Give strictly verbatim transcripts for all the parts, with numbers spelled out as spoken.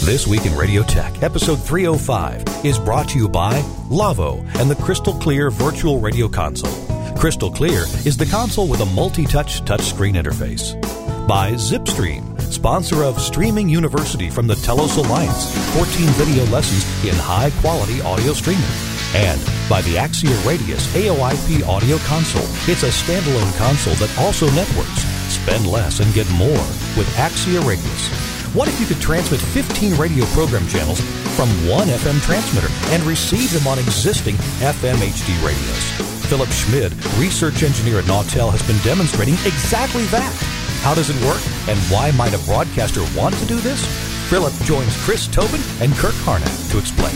This Week in Radio Tech, episode three oh five, is brought to you by Lavo and the Crystal Clear Virtual Radio Console. Crystal Clear is the console with a multi-touch touchscreen interface. By Zipstream, sponsor of Streaming University from the Telos Alliance, fourteen video lessons in high-quality audio streaming. And by the Axia Radius A O I P audio console. It's a standalone console that also networks. Spend less and get more with Axia Radius. What if you could transmit fifteen radio program channels from one F M transmitter and receive them on existing F M H D radios? Philip Schmid, research engineer at Nautel, has been demonstrating exactly that. How does it work, and why might a broadcaster want to do this? Philip joins Chris Tobin and Kirk Harnack to explain.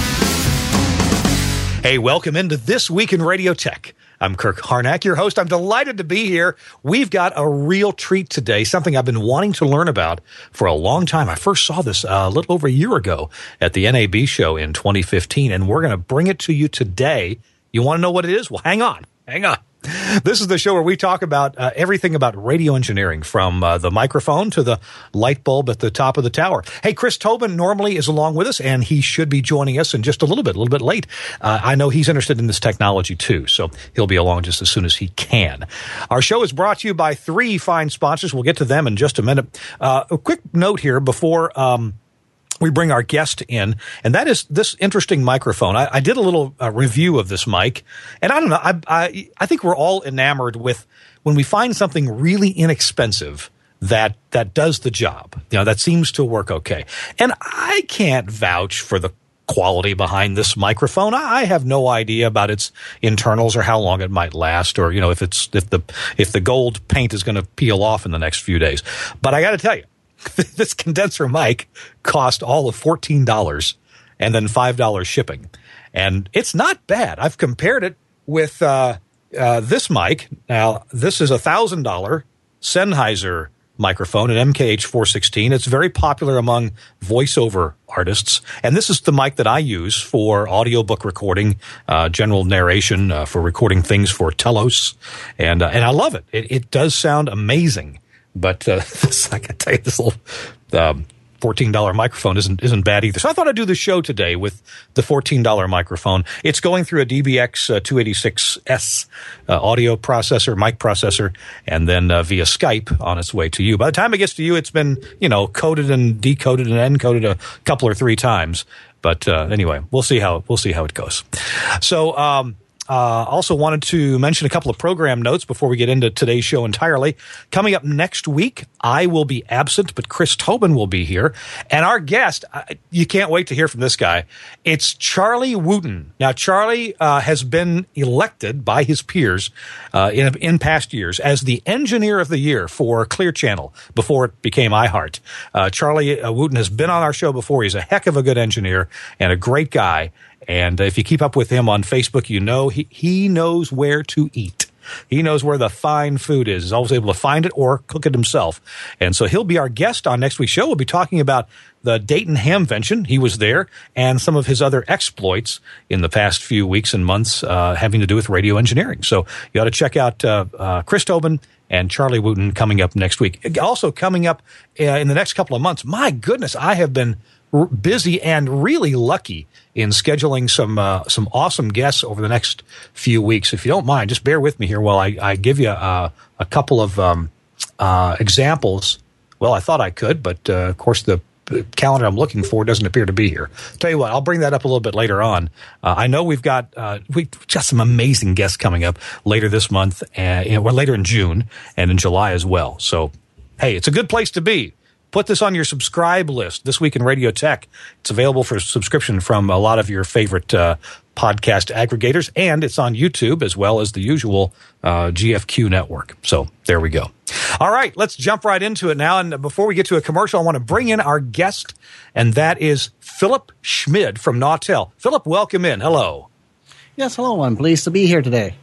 Hey, welcome into This Week in Radio Tech. I'm Kirk Harnack, your host. I'm delighted to be here. We've got a real treat today, something I've been wanting to learn about for a long time. I first saw this uh, a little over a year ago at the N A B show in twenty fifteen, and we're going to bring it to you today. You want to know what it is? Well, hang on. Hang on. This is the show where we talk about uh, everything about radio engineering, from uh, the microphone to the light bulb at the top of the tower. Hey, Chris Tobin normally is along with us, and he should be joining us in just a little bit, a little bit late. Uh, I know he's interested in this technology too, so he'll be along just as soon as he can. Our show is brought to you by three fine sponsors. We'll get to them in just a minute. Uh, a quick note here before um, we bring our guest in, and that is this interesting microphone. I, I did a little uh, review of this mic, and I don't know, I, I I think we're all enamored with when we find something really inexpensive that that does the job, you know, that seems to work okay. And I can't vouch for the quality behind this microphone. I have no idea about its internals or how long it might last, or, you know, if it's if the if the gold paint is going to peel off in the next few days. But I got to tell you, this condenser mic cost all of fourteen dollars and then five dollars shipping. And it's not bad. I've compared it with uh, uh, this mic. Now, this is a one thousand dollars Sennheiser microphone, an M K H four sixteen. It's very popular among voiceover artists. And this is the mic that I use for audiobook recording, uh, general narration, uh, for recording things for Telos. And, uh, and I love it. It, it does sound amazing. But uh, this, I can tell you, this little um, fourteen dollars microphone isn't isn't bad either. So I thought I'd do the show today with the fourteen dollars microphone. It's going through a D B X uh, two eighty-six S uh, audio processor, mic processor, and then uh, via Skype on its way to you. By the time it gets to you, it's been, you know, coded and decoded and encoded a couple or three times. But uh, anyway, we'll see how we'll see how it goes. So. Um, Uh, also wanted to mention a couple of program notes before we get into today's show entirely. Coming up next week, I will be absent, but Chris Tobin will be here. And our guest, uh, you can't wait to hear from this guy. It's Charlie Wooten. Now, Charlie uh, has been elected by his peers uh, in, in past years as the Engineer of the Year for Clear Channel before it became iHeart. Uh, Charlie uh, Wooten has been on our show before. He's a heck of a good engineer and a great guy. And if you keep up with him on Facebook, you know he, he knows where to eat. He knows where the fine food is. He's always able to find it or cook it himself. And so he'll be our guest on next week's show. We'll be talking about the Dayton Hamvention. He was there, and some of his other exploits in the past few weeks and months uh, having to do with radio engineering. So you ought to check out uh, uh, Chris Tobin and Charlie Wooten coming up next week. Also coming up uh, in the next couple of months, my goodness, I have been r- busy and really lucky in scheduling some uh, some awesome guests over the next few weeks. If you don't mind, just bear with me here while I, I give you uh, a couple of um, uh, examples. Well, I thought I could, but uh, of course the calendar I'm looking for doesn't appear to be here. Tell you what, I'll bring that up a little bit later on. Uh, I know we've got uh, we've got some amazing guests coming up later this month, and you know, well, later in June and in July as well. So, hey, it's a good place to be. Put this on your subscribe list, This Week in Radio Tech. It's available for subscription from a lot of your favorite uh, podcast aggregators, and it's on YouTube as well as the usual uh, G F Q network. So there we go. All right, let's jump right into it now. And before we get to a commercial, I want to bring in our guest, and that is Philip Schmid from Nautel. Philip, welcome in. Hello. Yes, hello. I'm pleased to be here today.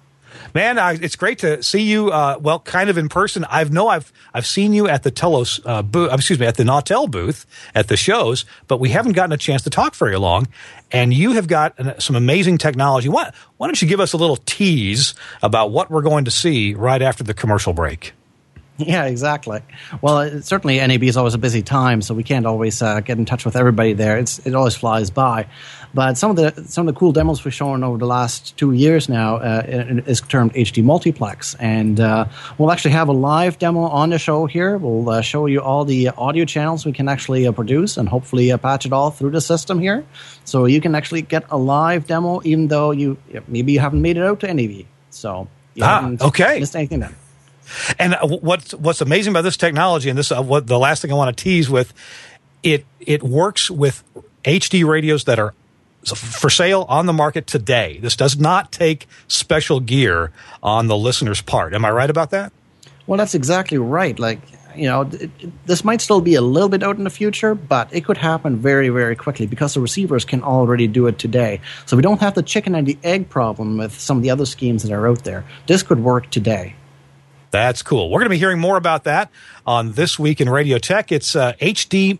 Man, I, it's great to see you. Uh, well, kind of in person. I've know I've I've seen you at the Telos uh, booth. Excuse me, at the Nautel booth at the shows, but we haven't gotten a chance to talk very long. And you have got an, some amazing technology. Why, why don't you give us a little tease about what we're going to see right after the commercial break? Yeah, exactly. Well, it, certainly N A B is always a busy time, so we can't always uh, get in touch with everybody there. It's it always flies by. But some of the some of the cool demos we've shown over the last two years now uh, is termed H D Multiplex, and uh, we'll actually have a live demo on the show here. We'll uh, show you all the audio channels we can actually uh, produce, and hopefully uh, patch it all through the system here, so you can actually get a live demo, even though you maybe you haven't made it out to N A B. So you ah, haven't okay. missed anything then. And what's what's amazing about this technology, and this uh, what the last thing I want to tease with, it it works with H D radios that are for sale on the market today. This does not take special gear on the listener's part. Am I right about that? Well, that's exactly right. Like, you know, it, it, this might still be a little bit out in the future, but it could happen very, very quickly because the receivers can already do it today. So we don't have the chicken and the egg problem with some of the other schemes that are out there. This could work today. That's cool. We're going to be hearing more about that on This Week in Radio Tech. It's uh, H D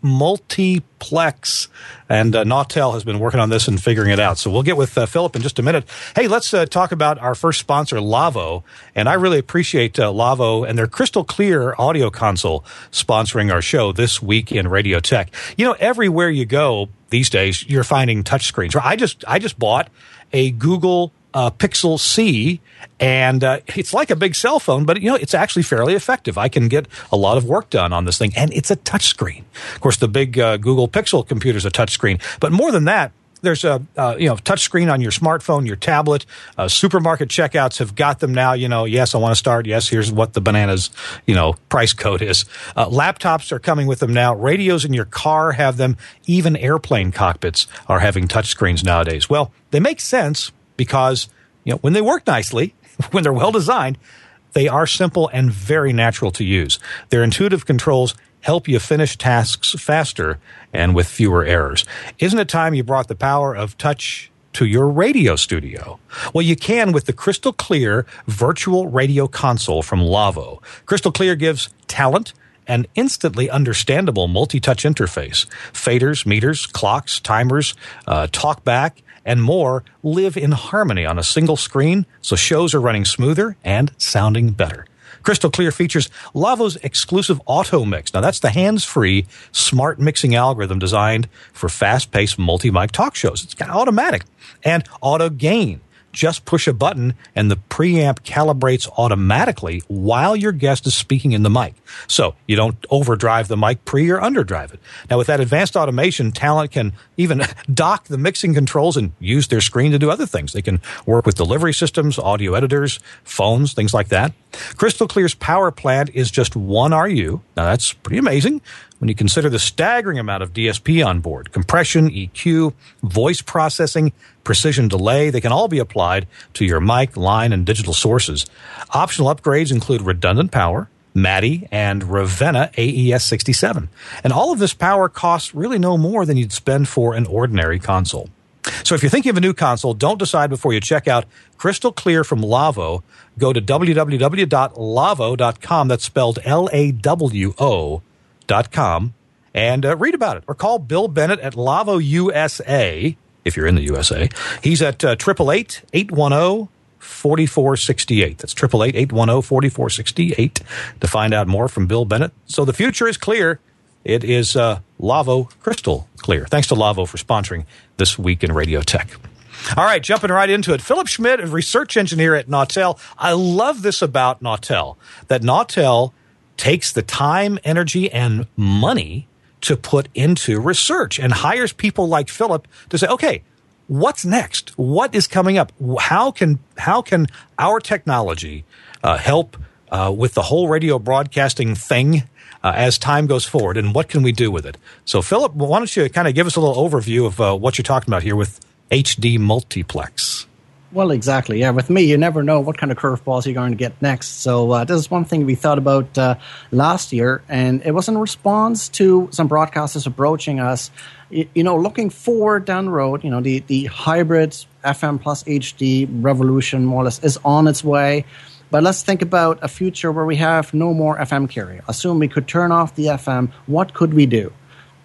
Multiplex, and uh, Nautel has been working on this and figuring it out. So we'll get with uh, Philip in just a minute. Hey, let's uh, talk about our first sponsor, Lavo. And I really appreciate uh, Lavo and their crystal clear audio console sponsoring our show This Week in Radio Tech. You know, everywhere you go these days, you're finding touchscreens. I just, I just bought a Google Uh, Pixel C, and uh, it's like a big cell phone, but you know it's actually fairly effective. I can get a lot of work done on this thing, and it's a touchscreen. Of course, the big uh, Google Pixel computer is a touchscreen, but more than that, there's a uh, you know touchscreen on your smartphone, your tablet. Uh, supermarket checkouts have got them now. You know, yes, I want to start. Yes, here's what the bananas you know price code is. Uh, laptops are coming with them now. Radios in your car have them. Even airplane cockpits are having touchscreens nowadays. Well, they make sense. Because, you know, when they work nicely, when they're well designed, they are simple and very natural to use. Their intuitive controls help you finish tasks faster and with fewer errors. Isn't it time you brought the power of touch to your radio studio? Well, you can with the Crystal Clear Virtual Radio Console from Lavo. Crystal Clear gives talent an instantly understandable multi-touch interface. Faders, meters, clocks, timers, uh, talkback, and more live in harmony on a single screen, so shows are running smoother and sounding better. Crystal Clear features Lavo's exclusive Auto Mix. Now, that's the hands-free, smart mixing algorithm designed for fast-paced multi-mic talk shows. It's kind of automatic. And Auto Gain. Just push a button and the preamp calibrates automatically while your guest is speaking in the mic. So you don't overdrive the mic pre or underdrive it. Now with that advanced automation, talent can even dock the mixing controls and use their screen to do other things. They can work with delivery systems, audio editors, phones, things like that. Crystal Clear's power plant is just one R U. Now that's pretty amazing when you consider the staggering amount of D S P on board. Compression, E Q, voice processing, precision delay, they can all be applied to your mic, line, and digital sources. Optional upgrades include redundant power, M A D I, and Ravenna A E S sixty-seven. And all of this power costs really no more than you'd spend for an ordinary console. So if you're thinking of a new console, don't decide before you check out Crystal Clear from Lavo. Go to w w w dot lavo dot com. That's spelled L A W O dot com, and uh, read about it. Or call Bill Bennett at Lavo U S A, if you're in the U S A. He's at uh, eight eight eight, eight one zero, four four six eight. That's eight eight eight, eight one zero, four four six eight to find out more from Bill Bennett. So the future is clear. It is uh, Lavo Crystal Clear. Thanks to Lavo for sponsoring This Week in Radio Tech. All right, jumping right into it. Philip Schmidt, a research engineer at Nautel. I love this about Nautel, that Nautel takes the time, energy, and money to put into research and hires people like Philip to say, okay, what's next? What is coming up? How can how can our technology uh, help uh, with the whole radio broadcasting thing uh, as time goes forward, and what can we do with it? So, Philip, why don't you kind of give us a little overview of uh, what you're talking about here with H D Multiplex? Well, exactly. Yeah, with me, you never know what kind of curveballs you're going to get next. So uh, this is one thing we thought about uh, last year, and it was in response to some broadcasters approaching us, you, you know, looking forward down the road. You know, the, the hybrid F M plus H D revolution, more or less, is on its way. But let's think about a future where we have no more F M carrier. Assume we could turn off the F M. What could we do?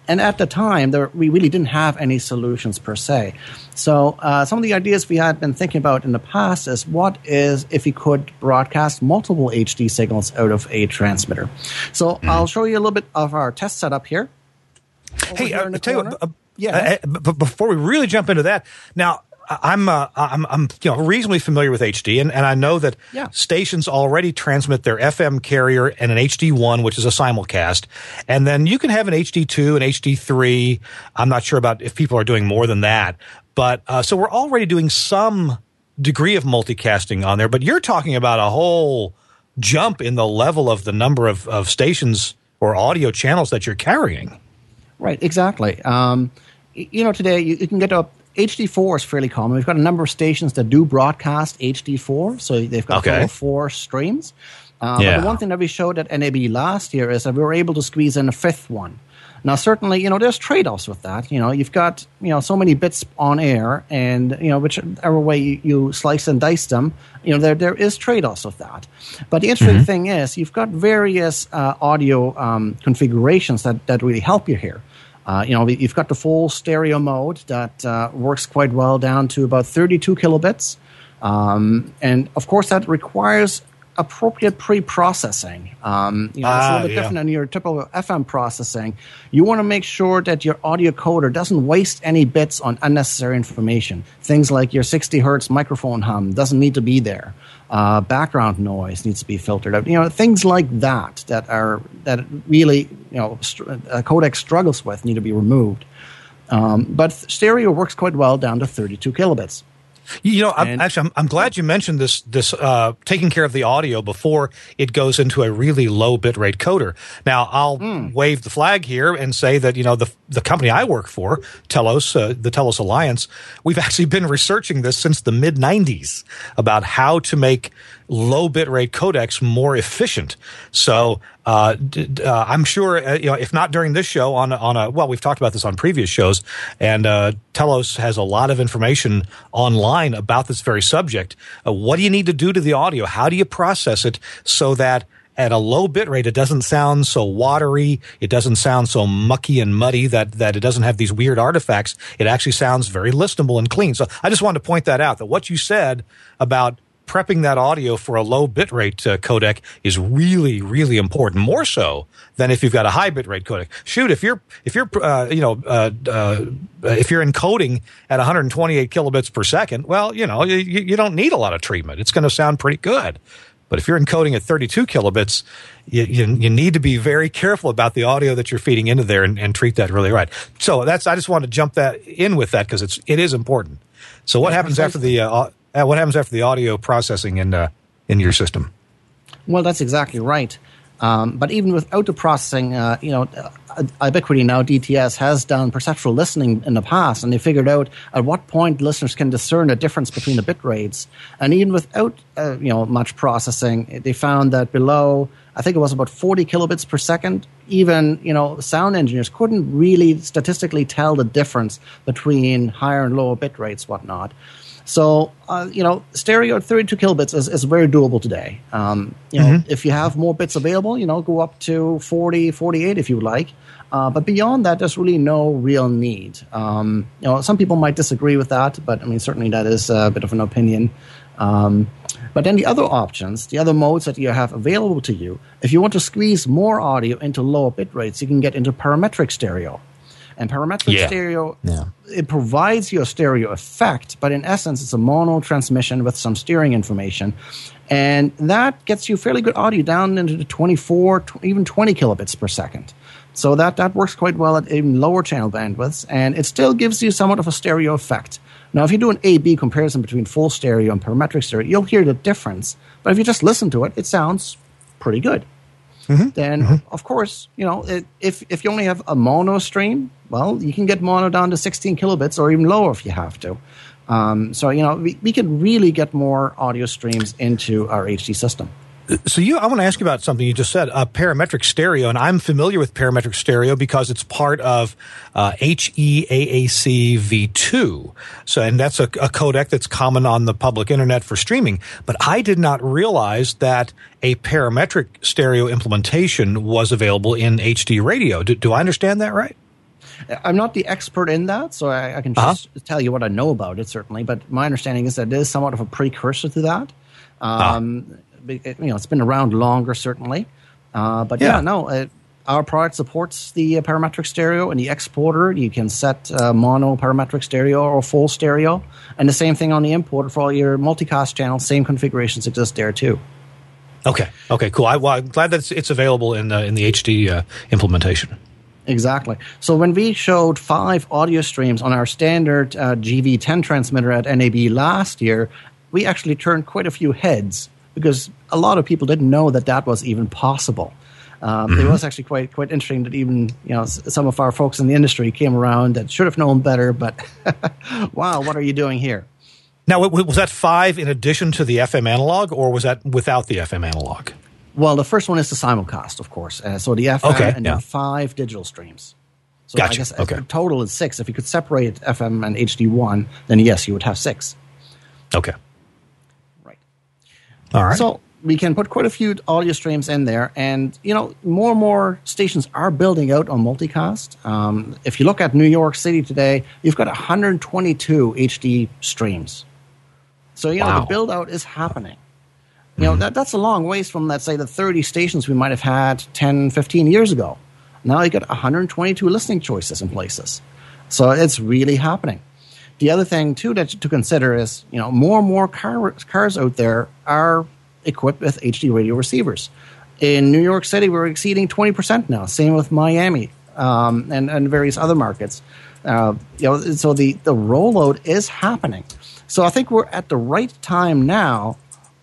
And at the time, there, we really didn't have any solutions per se. So uh, some of the ideas we had been thinking about in the past is what is if we could broadcast multiple H D signals out of a transmitter. So mm-hmm. I'll show you a little bit of our test setup here. Hey, uh, tell you, uh, yeah. Uh, but before we really jump into that, now I'm uh, I'm I'm you know reasonably familiar with H D, and, and I know that yeah. stations already transmit their F M carrier and an H D one, which is a simulcast, and then you can have an H D two, an H D three. I'm not sure about if people are doing more than that, but uh, so we're already doing some degree of multicasting on there. But you're talking about a whole jump in the level of the number of, of stations or audio channels that you're carrying. Right, exactly. Um, you know, today you, you can get up. H D four is fairly common. We've got a number of stations that do broadcast H D four, so they've got okay. a total of four streams. Uh, yeah. But the one thing that we showed at N A B last year is that we were able to squeeze in a fifth one. Now, certainly, you know, there's trade-offs with that. You know, you've got, you know, so many bits on air, and, you know, whichever way you, you slice and dice them, you know, there there is trade-offs with that. But the interesting mm-hmm. thing is you've got various uh, audio um, configurations that, that really help you here. Uh, you know, you've got the full stereo mode that uh, works quite well down to about thirty-two kilobits. Um, and, of course, that requires appropriate pre-processing. Um, you know, ah, it's a little bit yeah. different than your typical F M processing. You want to make sure that your audio coder doesn't waste any bits on unnecessary information. Things like your sixty hertz microphone hum doesn't need to be there. Uh, background noise needs to be filtered out. You know, things like that that are that really, you know, st- a codec struggles with need to be removed. Um, but stereo works quite well down to thirty-two kilobits. You know, I'm, actually, I'm, I'm glad you mentioned this. This uh, taking care of the audio before it goes into a really low bitrate coder. Now, I'll mm. wave the flag here and say that you know the the company I work for, Telos, uh, the Telos Alliance, we've actually been researching this since the mid nineties about how to make low bitrate codecs more efficient. So uh, d- uh, I'm sure, uh, you know, if not during this show, on on a well, we've talked about this on previous shows, and uh, Telos has a lot of information online about this very subject. Uh, what do you need to do to the audio? How do you process it so that at a low bit rate, it doesn't sound so watery, it doesn't sound so mucky and muddy that, that it doesn't have these weird artifacts. It actually sounds very listenable and clean. So I just wanted to point that out, that what you said about prepping that audio for a low bitrate uh, codec is really, really important. More so than if you've got a high bitrate codec. Shoot, if you're if you're uh, you know uh, uh, if you're encoding at one hundred twenty-eight kilobits per second, well, you know you, you don't need a lot of treatment. It's going to sound pretty good. But if you're encoding at thirty-two kilobits, you, you, you need to be very careful about the audio that you're feeding into there and, and treat that really right. So that's I just wanted to jump that in with that because it's it is important. So what yeah, happens after the uh, Uh, what happens after the audio processing in uh, in your system? Well, that's exactly right. Um, but even without the processing, uh, you know, uh, Ubiquiti now, D T S, has done perceptual listening in the past, and they figured out at what point listeners can discern the difference between the bit rates. And even without, uh, you know, much processing, they found that below, I think it was about forty kilobits per second, even, you know, sound engineers couldn't really statistically tell the difference between higher and lower bit rates, whatnot. So, uh, you know, stereo at thirty-two kilobits is, is very doable today. Um, you know, mm-hmm. if you have more bits available, you know, go up to forty, forty-eight if you like. Uh, but beyond that, there's really no real need. Um, you know, some people might disagree with that, but I mean, certainly that is a bit of an opinion. Um, but then the other options, the other modes that you have available to you, if you want to squeeze more audio into lower bit rates, you can get into parametric stereo. And parametric yeah. stereo, yeah. it provides you a stereo effect, but in essence, it's a mono transmission with some steering information. And that gets you fairly good audio down into the twenty-four, even twenty kilobits per second. So that, that works quite well at even lower channel bandwidths, and it still gives you somewhat of a stereo effect. Now, if you do an A B comparison between full stereo and parametric stereo, you'll hear the difference. But if you just listen to it, it sounds pretty good. Mm-hmm. Then, mm-hmm. of course, you know, it, if if you only have a mono stream, well, you can get mono down to sixteen kilobits or even lower if you have to. Um, so, you know, we, we can really get more audio streams into our H D system. So you, I want to ask you about something you just said, uh, parametric stereo, and I'm familiar with parametric stereo because it's part of uh, H E A A C V two. So, and that's a, a codec that's common on the public internet for streaming. But I did not realize that a parametric stereo implementation was available in H D radio. Do, do I understand that right? I'm not the expert in that, so I, I can just uh-huh. tell you what I know about it, certainly. But my understanding is that it is somewhat of a precursor to that. Um, uh. it, you know, it's been around longer, certainly. Uh, but yeah, yeah no, it, our product supports the uh, parametric stereo. In the exporter, you can set uh, mono parametric stereo or full stereo. And the same thing on the importer for all your multicast channels. Same configurations exist there, too. Okay. Okay, cool. I, well, I'm glad that it's, it's available in, uh, in the H D uh, implementation. Exactly. So when we showed five audio streams on our standard uh, G V ten transmitter at N A B last year, we actually turned quite a few heads because a lot of people didn't know that that was even possible. Um, mm-hmm. It was actually quite quite interesting that even you know some of our folks in the industry came around that should have known better. But wow, what are you doing here? Now, was that five in addition to the F M analog, or was that without the F M analog? Well, the first one is the simulcast, of course. Uh, so the F M okay, and yeah. then five digital streams. So gotcha. I guess okay. the total is six. If you could separate F M and H D one, then yes, you would have six. Okay. Right. All right. So we can put quite a few audio streams in there. And, you know, more and more stations are building out on multicast. Um, if you look at New York City today, you've got one hundred twenty-two H D streams. So, you know, wow. the build out is happening. You know, that, that's a long ways from, let's say, the thirty stations we might have had ten, fifteen years ago. Now you got one hundred twenty-two listening choices in places. So it's really happening. The other thing, too, that to consider is, you know, more and more car, cars out there are equipped with H D radio receivers. In New York City, we're exceeding twenty percent now. Same with Miami um, and, and various other markets. Uh, you know, so the, the rollout is happening. So I think we're at the right time now.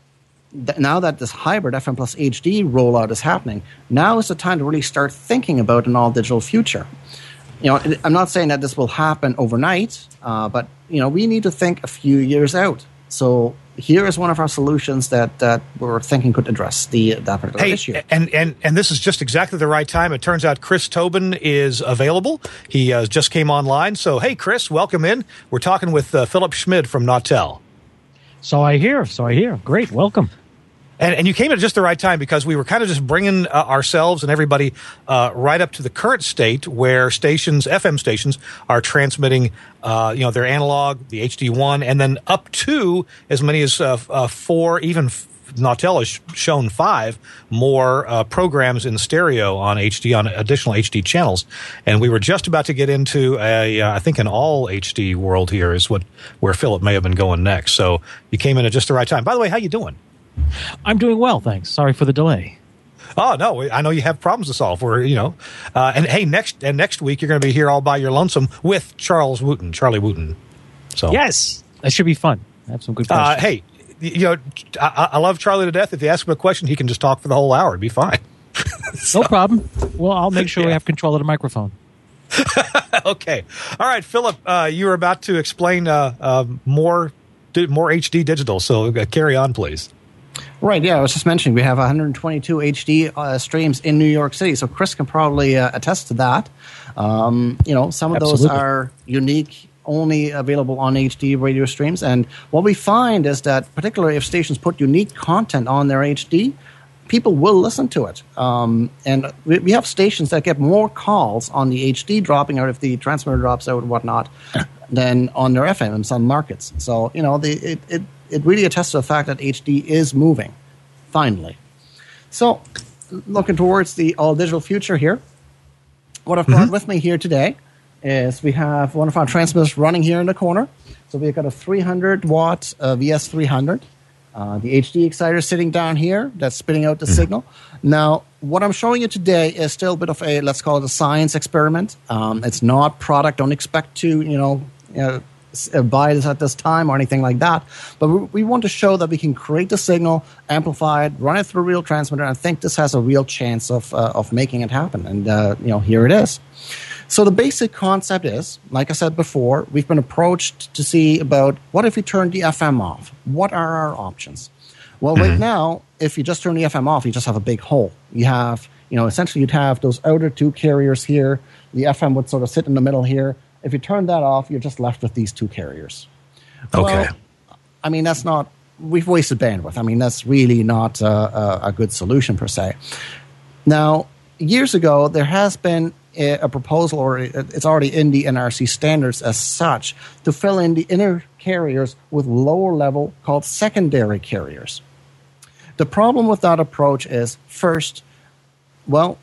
Now that this hybrid F M plus H D rollout is happening, now is the time to really start thinking about an all-digital future. You know, I'm not saying that this will happen overnight, uh, but you know, we need to think a few years out. So here is one of our solutions that, that we're thinking could address the that particular hey, issue. And, and and this is just exactly the right time. It turns out Chris Tobin is available. He uh, just came online. So, hey, Chris, welcome in. We're talking with uh, Philip Schmid from Nautel. So I hear. So I hear. Great. Welcome. And, and you came at just the right time because we were kind of just bringing uh, ourselves and everybody uh, right up to the current state where stations, F M stations, are transmitting, uh, you know, their analog, the H D one, and then up to as many as uh, uh, four, even f- Nautel has shown five more uh, programs in stereo on H D, on additional H D channels. And we were just about to get into a, uh, I think, an all H D world here is what where Philip may have been going next. So you came in at just the right time. By the way, how you doing? I'm doing well, thanks. Sorry for the delay. Oh no, I know you have problems to solve. We're you know, uh, and hey, next and next week you're going to be here all by your lonesome with Charles Wooten, Charlie Wooten. So yes, that should be fun. I have some good questions. Uh, hey, you know, I, I love Charlie to death. If you ask him a question, he can just talk for the whole hour. It'd be fine. So. No problem. Well, I'll make sure yeah. we have control of the microphone. Okay. All right, Philip, uh, you were about to explain uh, uh, more more H D digital. So uh, carry on, please. Right, yeah, I was just mentioning we have one hundred twenty-two H D uh, streams in New York City, so Chris can probably uh, attest to that. Um, you know, some of Absolutely. Those are unique, only available on H D radio streams, and what we find is that particularly if stations put unique content on their H D, people will listen to it. Um, and we, we have stations that get more calls on the H D dropping out if the transmitter drops out and whatnot than on their F M in some markets. So, you know, the, it, it It really attests to the fact that H D is moving, finally. So, looking towards the all-digital future here, what I've brought mm-hmm. with me here today is we have one of our transmitters running here in the corner. So we've got a three hundred watt uh, V S three hundred. Uh, the H D exciter sitting down here that's spitting out the mm-hmm. signal. Now, what I'm showing you today is still a bit of a, let's call it a science experiment. Um, it's not product. Don't expect to, you know, you know buy this at this time or anything like that. But we, we want to show that we can create the signal, amplify it, run it through a real transmitter, and I think this has a real chance of uh, of making it happen. And, uh, you know, here it is. So the basic concept is, like I said before, we've been approached to see about what if we turn the F M off? What are our options? Well, mm-hmm. right now, if you just turn the F M off, you just have a big hole. You have, you know, essentially you'd have those outer two carriers here. The F M would sort of sit in the middle here. If you turn that off, you're just left with these two carriers. Okay. Well, I mean, that's not, we've wasted bandwidth. I mean, that's really not uh, a, a good solution per se. Now, years ago, there has been a, a proposal, or it's already in the N R C standards as such, to fill in the inner carriers with lower level called secondary carriers. The problem with that approach is, first, well,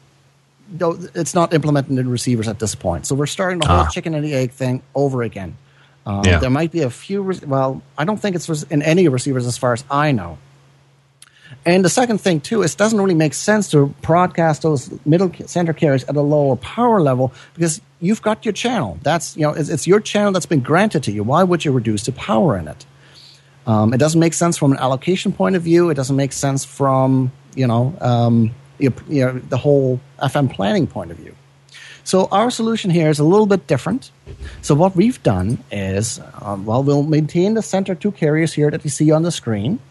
it's not implemented in receivers at this point. So we're starting the whole ah. chicken and the egg thing over again. Um, yeah. There might be a few, re- well, I don't think it's in any receivers as far as I know. And the second thing, too, is it doesn't really make sense to broadcast those middle center carriers at a lower power level because you've got your channel. That's, you know, it's, it's your channel that's been granted to you. Why would you reduce the power in it? Um, it doesn't make sense from an allocation point of view. It doesn't make sense from, you know, um, you, you know, the whole F M planning point of view. So our solution here is a little bit different. So what we've done is, um, well, we'll maintain the center two carriers here that you see on the screen,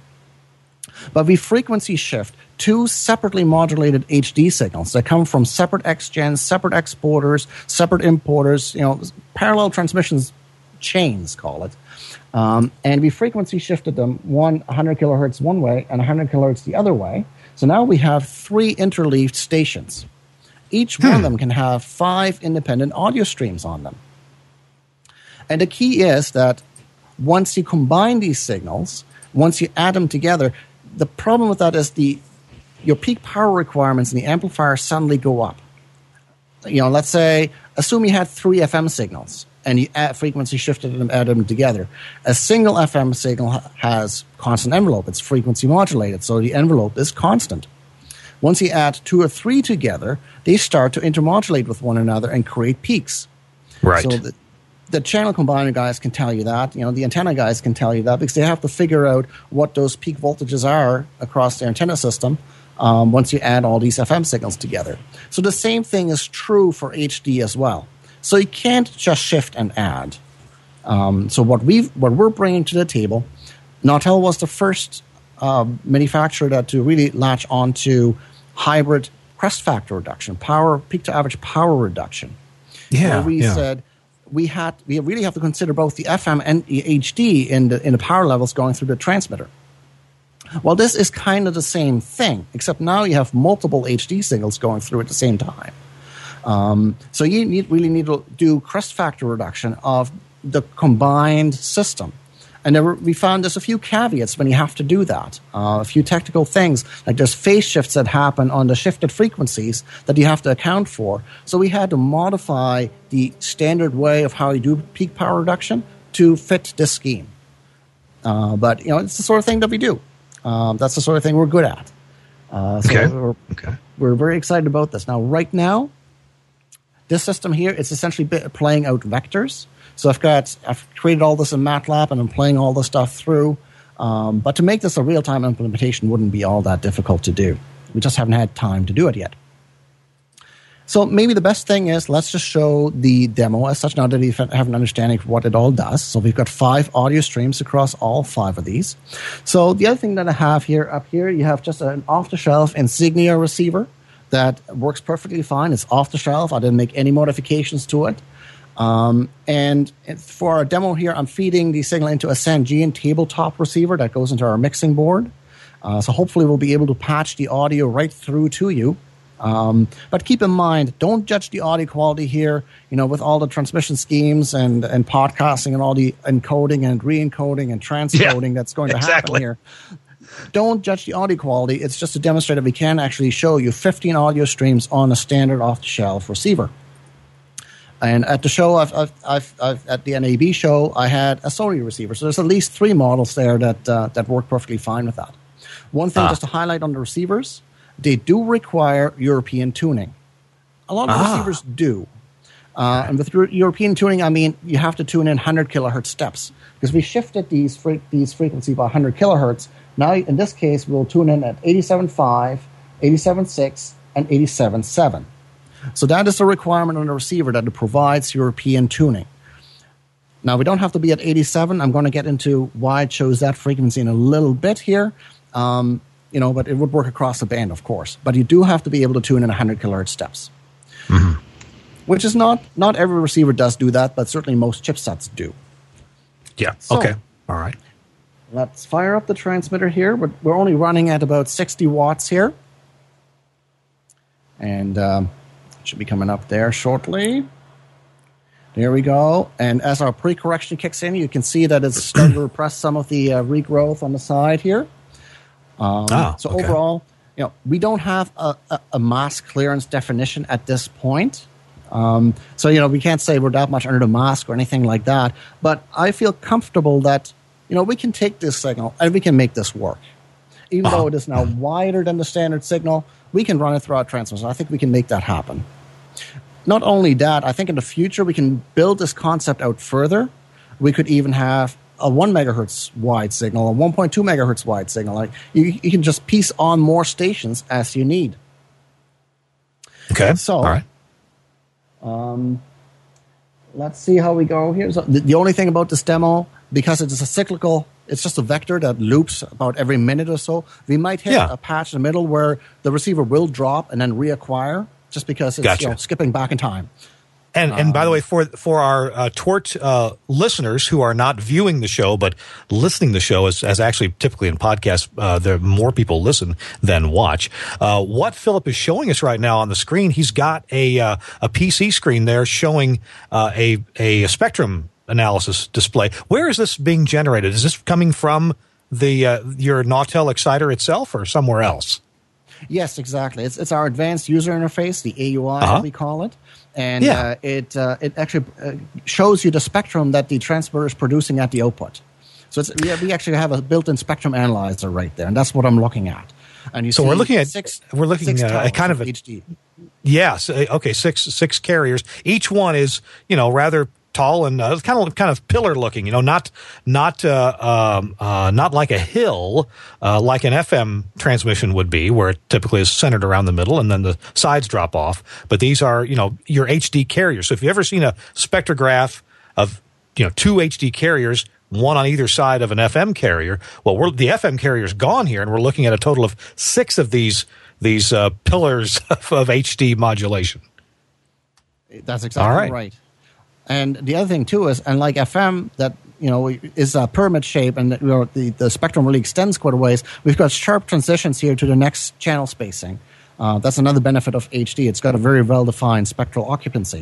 but we frequency shift two separately modulated H D signals that come from separate X-gens, separate exporters, separate importers, you know, parallel transmissions chains, call it. Um, and we frequency shifted them, one one hundred kilohertz one way and one hundred kilohertz the other way. So now we have three interleaved stations. Each hmm. one of them can have five independent audio streams on them. And the key is that once you combine these signals, once you add them together, the problem with that is the your peak power requirements in the amplifier suddenly go up. You know, let's say, assume you had three F M signals and you add frequency shifted them, added them together. A single F M signal has constant envelope. It's frequency modulated, so the envelope is constant. Once you add two or three together, they start to intermodulate with one another and create peaks. Right. So the, the channel combiner guys can tell you that. You know, the antenna guys can tell you that because they have to figure out what those peak voltages are across their antenna system um, once you add all these F M signals together. So the same thing is true for H D as well. So you can't just shift and add. Um, so what we've what we're bringing to the table, Nautel was the first uh, manufacturer that to really latch onto hybrid crest factor reduction, power peak to average power reduction. Yeah, where we yeah. said we had we really have to consider both the F M and the H D in the in the power levels going through the transmitter. Well, this is kind of the same thing, except now you have multiple H D signals going through at the same time. Um, so you need, really need to do crest factor reduction of the combined system. And there were, we found there's a few caveats when you have to do that. Uh, a few technical things, like there's phase shifts that happen on the shifted frequencies that you have to account for. So we had to modify the standard way of how you do peak power reduction to fit this scheme. Uh, but, you know, it's the sort of thing that we do. Um, that's the sort of thing we're good at. Uh, so okay. We're, okay. we're very excited about this. Now, right now, this system here is essentially playing out vectors. So I've got I've created all this in MATLAB and I'm playing all this stuff through. Um, but to make this a real-time implementation wouldn't be all that difficult to do. We just haven't had time to do it yet. So maybe the best thing is let's just show the demo as such now that you have an understanding of what it all does. So we've got five audio streams across all five of these. So the other thing that I have here up here, you have just an off-the-shelf Insignia receiver that works perfectly fine. It's off the shelf. I didn't make any modifications to it. Um, and for our demo here, I'm feeding the signal into a Sangean tabletop receiver that goes into our mixing board. Uh, so hopefully we'll be able to patch the audio right through to you. Um, but keep in mind, don't judge the audio quality here, you know, with all the transmission schemes and, and podcasting and all the encoding and re-encoding and transcoding yeah, that's going to exactly. happen here. Don't judge the audio quality. It's just to demonstrate that we can actually show you fifteen audio streams on a standard off-the-shelf receiver. And at the show, I've, I've, I've, I've, at the N A B show, I had a Sony receiver. So there's at least three models there that uh, that work perfectly fine with that. One thing ah. just to highlight on the receivers, they do require European tuning. A lot of ah. receivers do. Uh, and with European tuning, I mean you have to tune in one hundred kilohertz steps. Because we shifted these fre- these frequencies by one hundred kilohertz. Now, in this case, we'll tune in at eighty-seven point five, eighty-seven point six, and eighty-seven point seven. So that is a requirement on the receiver that it provides European tuning. Now, we don't have to be at eighty-seven. I'm going to get into why I chose that frequency in a little bit here. Um, you know, but it would work across the band, of course. But you do have to be able to tune in one hundred kilohertz steps. Mm-hmm. Which is not, not every receiver does do that, but certainly most chipsets do. Yeah, so, okay, all right. Let's fire up the transmitter here. We're, we're only running at about sixty watts here. And um, Should be coming up there shortly. There we go. And as our pre-correction kicks in, you can see that it's starting to repress some of the uh, regrowth on the side here. Um, oh, so okay. overall, you know, we don't have a, a, a mask clearance definition at this point. Um, so, you know, we can't say we're that much under the mask or anything like that. But I feel comfortable that, you know, we can take this signal and we can make this work. Even uh-huh. though it is now wider than the standard signal, we can run it through our transmitters. I think we can make that happen. Not only that, I think in the future we can build this concept out further. We could even have a one megahertz wide signal, a one point two megahertz wide signal. Like you, you can just piece on more stations as you need. Okay. So, all right. Um, let's see how we go here. So the, the only thing about this demo, because it's a cyclical, it's just a vector that loops about every minute or so. We might hit yeah. a patch in the middle where the receiver will drop and then reacquire, just because it's gotcha. you know, skipping back in time. And and by the way, for for our uh, Tort uh, listeners who are not viewing the show but listening to the show, as, as actually typically in podcasts, uh, there are more people listen than watch. Uh, what Philip is showing us right now on the screen, he's got a uh, a P C screen there showing uh, a a spectrum analysis display. Where is this being generated? Is this coming from the uh, your Nautel exciter itself or somewhere else? Yes, exactly. It's it's our advanced user interface, the A U I, uh-huh. as we call it. And yeah. uh, it uh, it actually uh, shows you the spectrum that the transmitter is producing at the output. So it's, we, we actually have a built-in spectrum analyzer right there, and that's what I'm looking at. And you so see we're looking at six, we're looking six at a kind of a, H D. Yes, okay, six six carriers. Each one is you know rather tall and uh, kind of kind of pillar looking. You know, not not uh, um, uh, not like a hill uh, like an F M transmission would be, where it typically is centered around the middle and then the sides drop off. But these are you know your H D carriers. So if you've ever seen a spectrograph of you know two H D carriers, one on either side of an F M carrier, well, we're, the F M carrier's gone here, and we're looking at a total of six of these these uh, pillars of, of H D modulation. That's exactly right. right. And the other thing too is, unlike F M, that you know is a pyramid shape, and you know, the the spectrum really extends quite a ways. We've got sharp transitions here to the next channel spacing. Uh, that's another benefit of H D. It's got a very well defined spectral occupancy.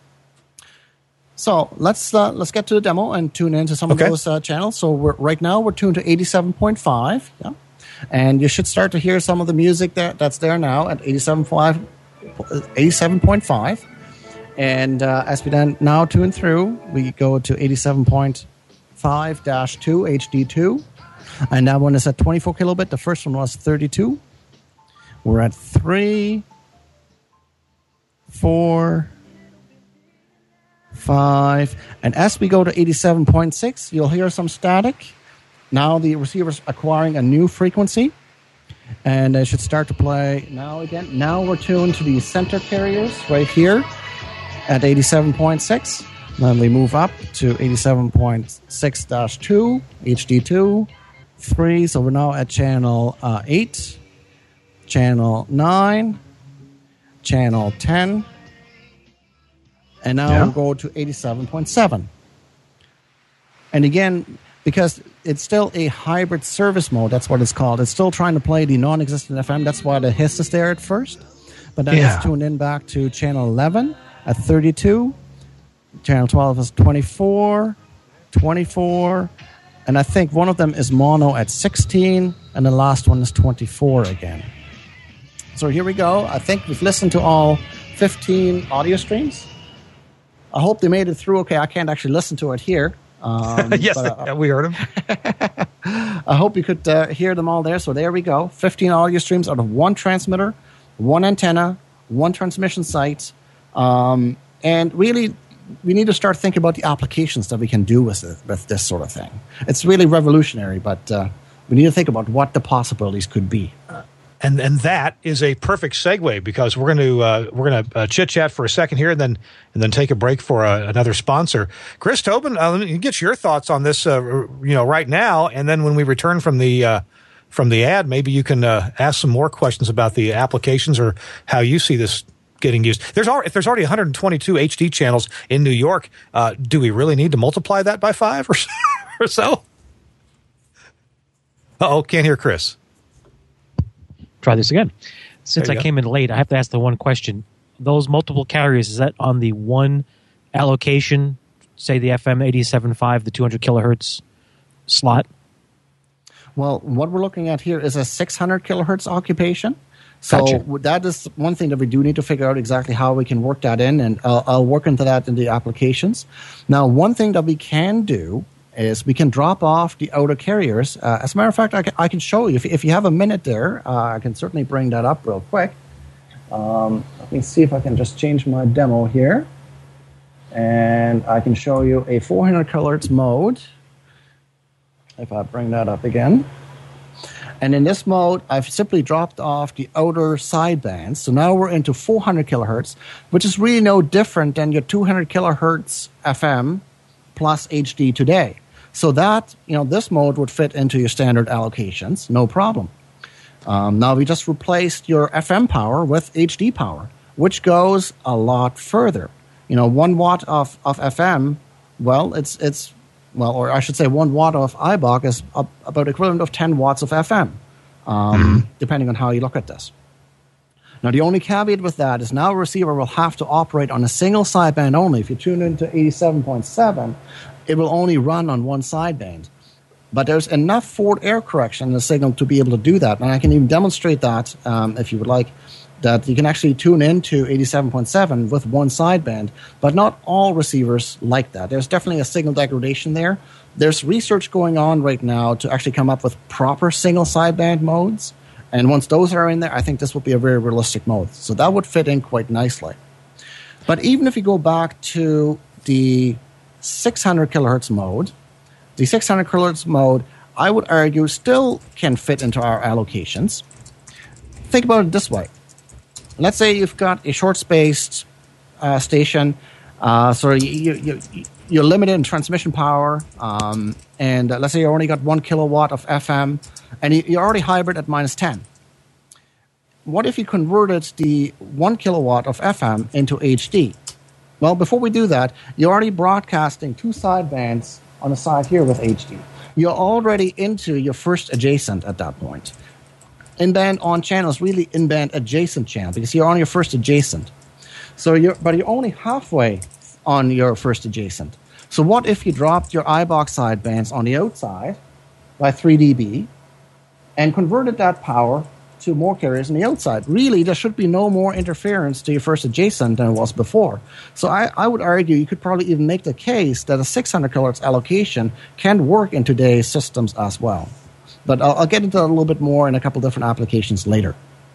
So let's uh, let's get to the demo and tune into some okay. of those uh, channels. So we're, right now we're tuned to eighty-seven point five, yeah, and you should start to hear some of the music that that's there now at eighty-seven point five. And uh, as we then now tune through, we go to eighty-seven point five dash two H D two. And that one is at twenty-four kilobit. The first one was thirty-two. We're at three, four, five. And as we go to eighty-seven point six, you'll hear some static. Now the receiver's acquiring a new frequency. And it should start to play now again. Now we're tuned to the center carriers right here at eighty-seven point six. Then we move up to eighty-seven point six dash two, H D two, three. So we're now at channel uh, eight, channel nine, channel ten. And now yeah. we'll go to eighty-seven point seven. And again, because it's still a hybrid service mode, that's what it's called. It's still trying to play the non-existent F M. That's why the hiss is there at first. But then yeah. it's tuned in back to channel eleven. At thirty-two, channel twelve is twenty-four, twenty-four, and I think one of them is mono at sixteen, and the last one is twenty-four again. So here we go. I think we've listened to all fifteen audio streams. I hope they made it through okay. I can't actually listen to it here. Um, yes, but, uh, we heard them. I hope you could uh, hear them all there. So there we go. fifteen audio streams out of one transmitter, one antenna, one transmission site. Um, and really, we need to start thinking about the applications that we can do with, it, with this sort of thing. It's really revolutionary, but uh, we need to think about what the possibilities could be. And and that is a perfect segue, because we're going to uh, we're going to uh, chit chat for a second here, and then and then take a break for uh, another sponsor. Chris Tobin, uh, let me get your thoughts on this, uh, you know, right now, and then when we return from the uh, from the ad, maybe you can uh, ask some more questions about the applications or how you see this getting used. There's already, if there's already one hundred twenty-two H D channels in New York, uh, do we really need to multiply that by five or, or so? Uh-oh, can't hear Chris. Try this again. Since I go. came in late, I have to ask the one question. those multiple carriers, is that on the one allocation, say the F M eighty-seven point five, the two hundred kilohertz slot? Well, what we're looking at here is a six hundred kilohertz occupation. So Gotcha. that is one thing that we do need to figure out exactly how we can work that in, and I'll, I'll work into that in the applications. Now, one thing that we can do is we can drop off the outer carriers. Uh, as a matter of fact, I can, I can show you. If, if you have a minute there, uh, I can certainly bring that up real quick. Um, let me see if I can just change my demo here. And I can show you a four hundred kilohertz mode. If I bring that up again. And in this mode, I've simply dropped off the outer sidebands. So now we're into four hundred kilohertz, which is really no different than your two hundred kilohertz F M plus H D today. So that, you know, this mode would fit into your standard allocations, no problem. Um, now we just replaced your F M power with H D power, which goes a lot further. You know, one watt of, of F M, well, it's it's well, or I should say, one watt of I B O C is up, about equivalent of ten watts of F M, um, mm-hmm. depending on how you look at this. Now, the only caveat with that is now a receiver will have to operate on a single sideband only. If you tune into eighty-seven point seven, it will only run on one sideband. But there's enough forward air correction in the signal to be able to do that. And I can even demonstrate that, um, if you would like, that you can actually tune into eighty-seven point seven with one sideband. But not all receivers like that. There's definitely a signal degradation there. There's research going on right now to actually come up with proper single sideband modes. And once those are in there, I think this will be a very realistic mode. So that would fit in quite nicely. But even if you go back to the six hundred kilohertz mode, the six hundred kilohertz mode, I would argue, still can fit into our allocations. Think about it this way. Let's say you've got a short-spaced uh, station, uh, so you, you, you, you're limited in transmission power, um, and uh, let's say you only got one kilowatt of F M, and you, you're already hybrid at minus ten. What if you converted the one kilowatt of F M into H D? Well, before we do that, you're already broadcasting two sidebands on the side here with H D. You're already into your first adjacent at that point. In-band on channel is really in-band adjacent channel because you're on your first adjacent. So you're, but you're only halfway on your first adjacent. So what if you dropped your I B O C sidebands on the outside by three decibels and converted that power to more carriers on the outside? Really, there should be no more interference to your first adjacent than it was before. So I, I would argue you could probably even make the case that a six hundred kilohertz allocation can work in today's systems as well. But I'll, I'll get into that a little bit more in a couple different applications later.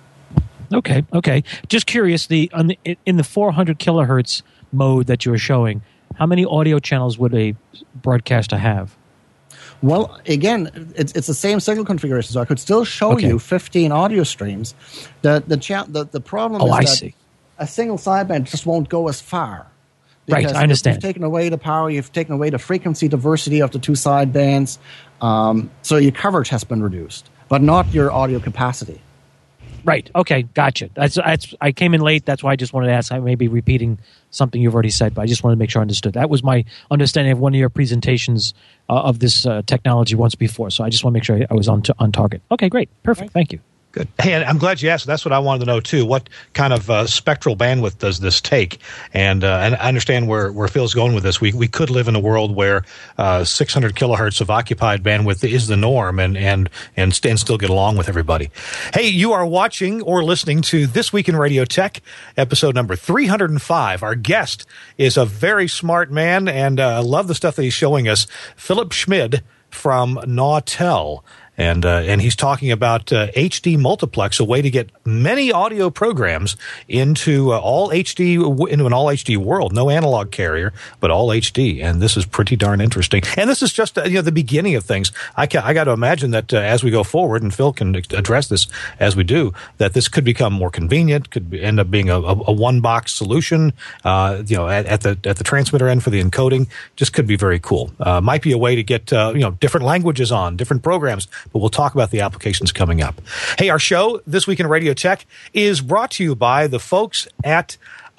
Okay, okay. Just curious, the, on the in the four hundred kilohertz mode that you were showing, how many audio channels would a broadcaster have? Well, again, it's it's the same signal configuration, so I could still show okay. you fifteen audio streams. The the cha- the, the problem oh, is I that see. a single sideband just won't go as far. Right, I understand. You've taken away the power, you've taken away the frequency diversity of the two sidebands, um, so your coverage has been reduced, but not your audio capacity. Right. Okay. Gotcha. That's, that's, I came in late. That's why I just wanted to ask. I may be repeating something you've already said, but I just wanted to make sure I understood. That was my understanding of one of your presentations uh, of this uh, technology once before. So I just want to make sure I was on, t- on target. Okay. Great. Perfect. Right. Thank you. Good. Hey, and I'm glad you asked. That's what I wanted to know too. What kind of uh, spectral bandwidth does this take? And uh, and I understand where, where Phil's going with this. We we could live in a world where uh, six hundred kilohertz of occupied bandwidth is the norm, and and and, st- and still get along with everybody. Hey, you are watching or listening to This Week in Radio Tech, episode number three hundred five. Our guest is a very smart man, and I uh, love the stuff that he's showing us. Philip Schmid from Nautel. And uh, and he's talking about uh, H D multiplex, a way to get many audio programs into uh, all H D, into an all H D world. No analog carrier, but all H D. And this is pretty darn interesting. And this is just uh, you know the beginning of things. I ca- I got to imagine that uh, as we go forward, and Phil can address this as we do, that this could become more convenient, could be, end up being a, a, a one box solution. Uh, you know, at, at the at the transmitter end for the encoding, just could be very cool. Uh, might be a way to get uh, you know different languages on different programs. But we'll talk about the applications coming up. Hey, our show, This Week in Radio Tech, is brought to you by the folks at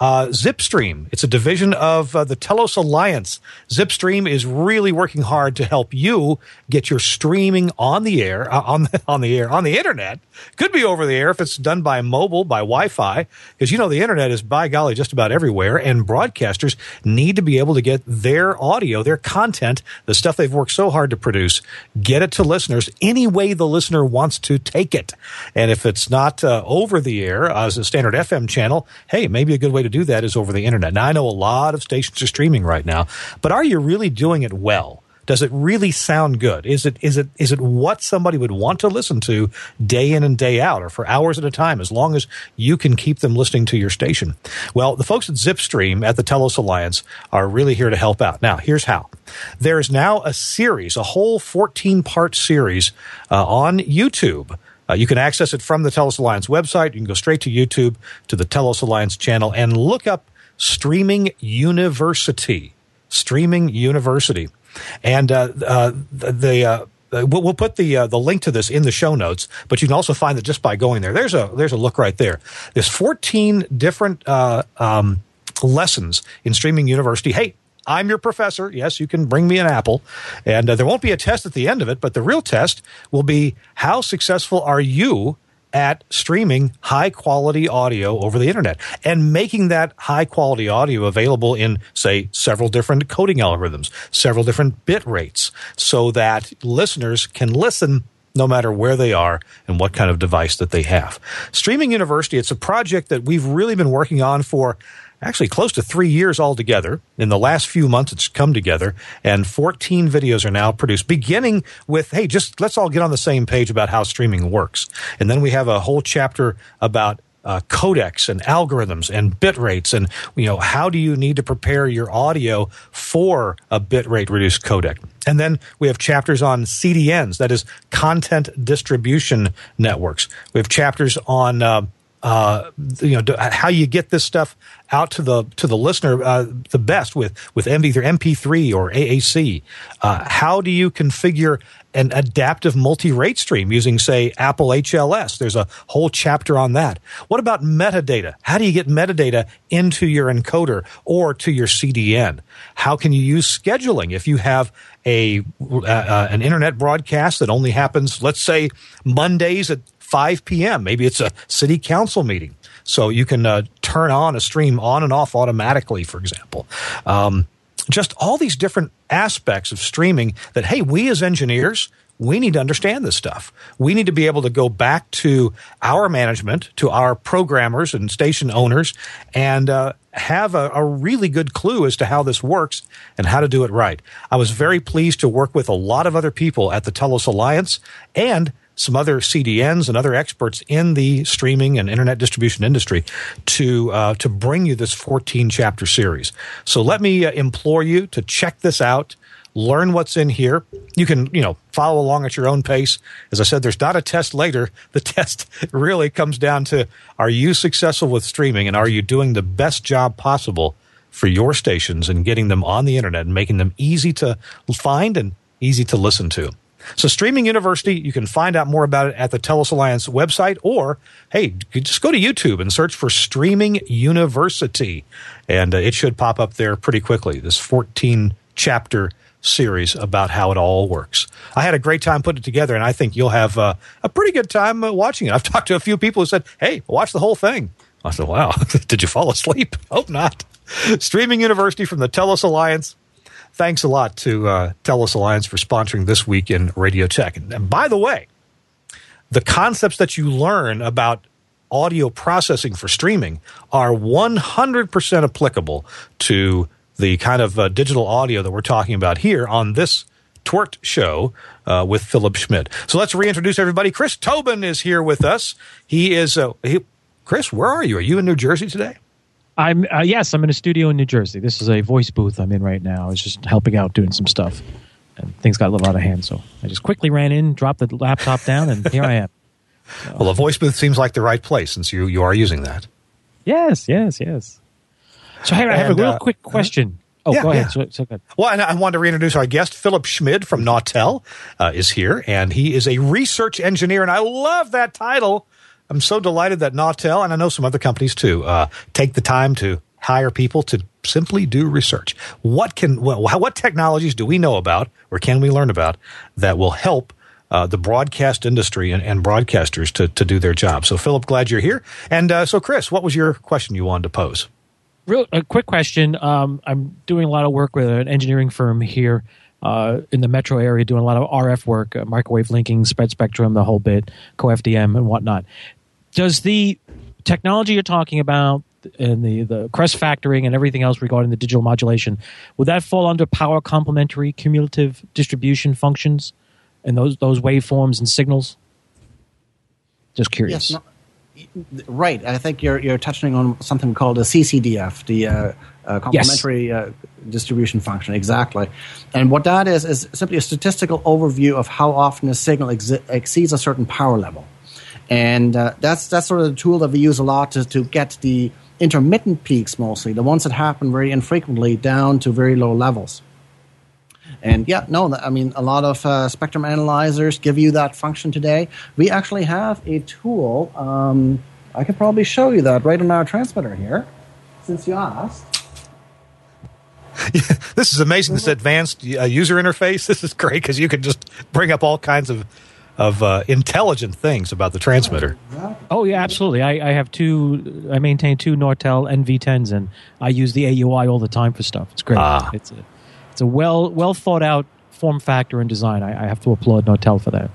Uh, Zipstream, it's a division of uh, the Telos Alliance. Zipstream is really working hard to help you get your streaming on the air, uh, on, the, on the air, on the internet. Could be over the air if it's done by mobile, by Wi-Fi, because, you know, the internet is, by golly, just about everywhere, and broadcasters need to be able to get their audio, their content, the stuff they've worked so hard to produce, get it to listeners any way the listener wants to take it. And if it's not uh, over the air as a standard F M channel, hey, maybe a good way to do that is over the internet. Now, I know a lot of stations are streaming right now, but are you really doing it well? Does it really sound good? Is it is it is it what somebody would want to listen to day in and day out, or for hours at a time, as long as you can keep them listening to your station? Well, the folks at Zipstream at the Telos Alliance are really here to help out. Now, here's how. There is now a series, a whole fourteen-part series uh, on YouTube. Uh, you can access it from the Telos Alliance website. You can go straight to YouTube, to the Telos Alliance channel, and look up Streaming University. Streaming University. And uh, uh, the uh, we'll, we'll put the uh, the link to this in the show notes, but you can also find it just by going there. There's a there's a look right there. There's fourteen different uh, um, lessons in Streaming University. Hey, I'm your professor. Yes, you can bring me an apple. And uh, there won't be a test at the end of it, but the real test will be how successful are you at streaming high-quality audio over the internet and making that high-quality audio available in, say, several different coding algorithms, several different bit rates, so that listeners can listen no matter where they are and what kind of device that they have. Streaming University, it's a project that we've really been working on for actually close to three years altogether. In the last few months, it's come together, and fourteen videos are now produced, beginning with, hey, just let's all get on the same page about how streaming works. And then we have a whole chapter about uh, codecs and algorithms and bit rates, and, you know, how do you need to prepare your audio for a bit rate reduced codec. And then we have chapters on C D Ns, that is content distribution networks. We have chapters on uh, Uh, you know, how you get this stuff out to the to the listener uh, the best with with either M P three or A A C. Uh, how do you configure an adaptive multi-rate stream using, say, Apple H L S? There's a whole chapter on that. What about metadata? How do you get metadata into your encoder or to your C D N? How can you use scheduling if you have a uh, an internet broadcast that only happens, let's say, Mondays at five p.m. Maybe it's a city council meeting. So you can uh, turn on a stream on and off automatically, for example. Um, just all these different aspects of streaming that, hey, we as engineers, we need to understand this stuff. We need to be able to go back to our management, to our programmers and station owners, and uh, have a, a really good clue as to how this works and how to do it right. I was very pleased to work with a lot of other people at the Telos Alliance and some other C D Ns and other experts in the streaming and internet distribution industry to uh, to bring you this fourteen chapter series. So let me uh, implore you to check this out, learn what's in here. You can, you know, follow along at your own pace. As I said, there's not a test later. The test really comes down to, are you successful with streaming, and are you doing the best job possible for your stations and getting them on the internet and making them easy to find and easy to listen to. So Streaming University, you can find out more about it at the Telos Alliance website, or, hey, just go to YouTube and search for Streaming University, and uh, it should pop up there pretty quickly, this fourteen-chapter series about how it all works. I had a great time putting it together, and I think you'll have uh, a pretty good time uh, watching it. I've talked to a few people who said, hey, watch the whole thing. I said, wow, did you fall asleep? Hope not. Streaming University from the Telos Alliance. Thanks a lot to uh, Telos Alliance for sponsoring This Week in Radio Tech. And, and by the way, the concepts that you learn about audio processing for streaming are one hundred percent applicable to the kind of uh, digital audio that we're talking about here on this T W I R T show uh, with Philip Schmidt. So let's reintroduce everybody. Chris Tobin is here with us. He is, uh, he, Chris, where are you? Are you in New Jersey today? I'm uh, yes, I'm in a studio in New Jersey. This is a voice booth I'm in right now. I was just helping out doing some stuff, and things got a little out of hand. So I just quickly ran in, dropped the laptop down, and here I am. So. Well, a voice booth seems like the right place since you, you are using that. Yes, yes, yes. So hey, I have and, a real uh, quick question. Oh, yeah, go ahead. Yeah. So, so good. Well, and I wanted to reintroduce our guest, Philip Schmidt from Nautel, uh, is here, and he is a research engineer, and I love that title. I'm so delighted that Nautel, and I know some other companies too, uh, take the time to hire people to simply do research. What can well, what technologies do we know about, or can we learn about, that will help uh, the broadcast industry and, and broadcasters to to do their job? So, Philip, glad you're here. And uh, so, Chris, what was your question you wanted to pose? Real a quick question. Um, I'm doing a lot of work with an engineering firm here uh, in the metro area, doing a lot of R F work, uh, microwave linking, spread spectrum, the whole bit, co F D M and whatnot. Does the technology you're talking about and the, the crest factoring and everything else regarding the digital modulation, would that fall under power complementary cumulative distribution functions and those those waveforms and signals? Just curious. Yes, no, right. I think you're you're touching on something called a C C D F, the uh, uh, complementary yes. uh, distribution function. Exactly. And what that is is simply a statistical overview of how often a signal exi- exceeds a certain power level. And uh, that's that's sort of the tool that we use a lot to, to get the intermittent peaks, mostly the ones that happen very infrequently, down to very low levels. And yeah, no, I mean, a lot of uh, spectrum analyzers give you that function today. We actually have a tool. Um, I could probably show you that right on our transmitter here, since you asked. Yeah, this is amazing. This advanced uh, user interface. This is great because you can just bring up all kinds of of uh, intelligent things about the transmitter. Oh yeah, absolutely. I, I have two. I maintain two Nortel N V tens, and I use the A U I all the time for stuff. It's great. Ah. It's a it's a well well thought out form factor and design. I, I have to applaud Nortel for that.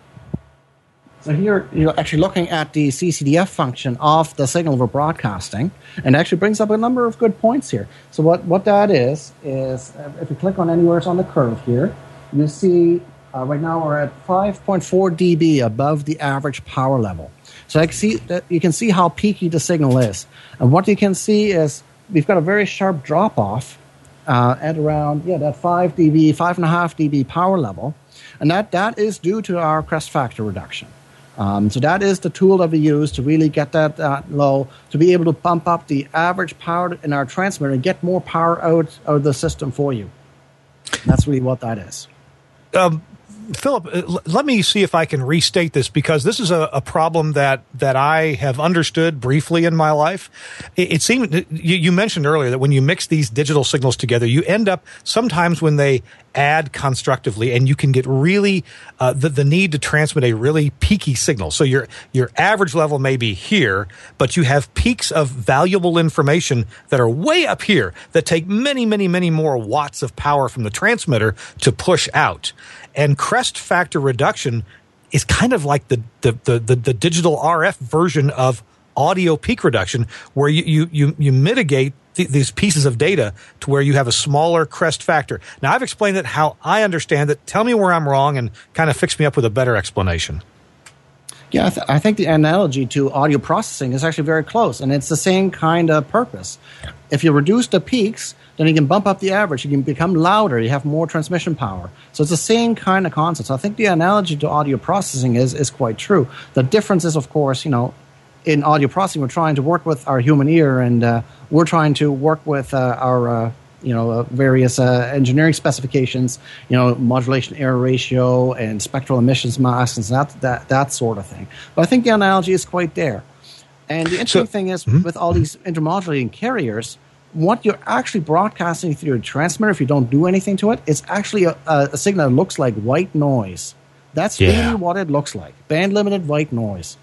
So here you're actually looking at the C C D F function of the signal we're broadcasting, and it actually brings up a number of good points here. So what, what that is, is uh, if you click on anywhere on the curve here, you see uh, right now we're at five point four decibels above the average power level. So I can see that you can see how peaky the signal is. And what you can see is we've got a very sharp drop-off uh, at around, yeah, that five decibels, five point five decibel power level. And that, that is due to our crest factor reduction. Um, so that is the tool that we use to really get that uh, low, to be able to bump up the average power in our transmitter and get more power out, out of the system for you. That's really what that is. Um, Philip, uh, let me see if I can restate this, because this is a, a problem that, that I have understood briefly in my life. It, it seemed you, you mentioned earlier that when you mix these digital signals together, you end up sometimes when they add constructively, and you can get really uh, the the need to transmit a really peaky signal. So your your average level may be here, but you have peaks of valuable information that are way up here that take many, many, many more watts of power from the transmitter to push out. And crest factor reduction is kind of like the the the, the, the digital R F version of audio peak reduction, where you you you, you mitigate th- these pieces of data to where you have a smaller crest factor. Now, I've explained it how I understand it. Tell me where I'm wrong and kind of fix me up with a better explanation. Yeah, I, th- I think the analogy to audio processing is actually very close, and it's the same kind of purpose. If you reduce the peaks, then you can bump up the average. You can become louder. You have more transmission power. So it's the same kind of concept. So I think the analogy to audio processing is is quite true. The difference is, of course, you know, in audio processing, we're trying to work with our human ear, and uh, we're trying to work with uh, our, uh, you know, uh, various uh, engineering specifications, you know, modulation error ratio and spectral emissions masks and that, that, that sort of thing. But I think the analogy is quite there. And the interesting so, thing is, mm-hmm. with all these intermodulating carriers, what you're actually broadcasting through your transmitter, if you don't do anything to it, it's actually a, a, a signal that looks like white noise. That's yeah. really what it looks like. Band-limited white noise.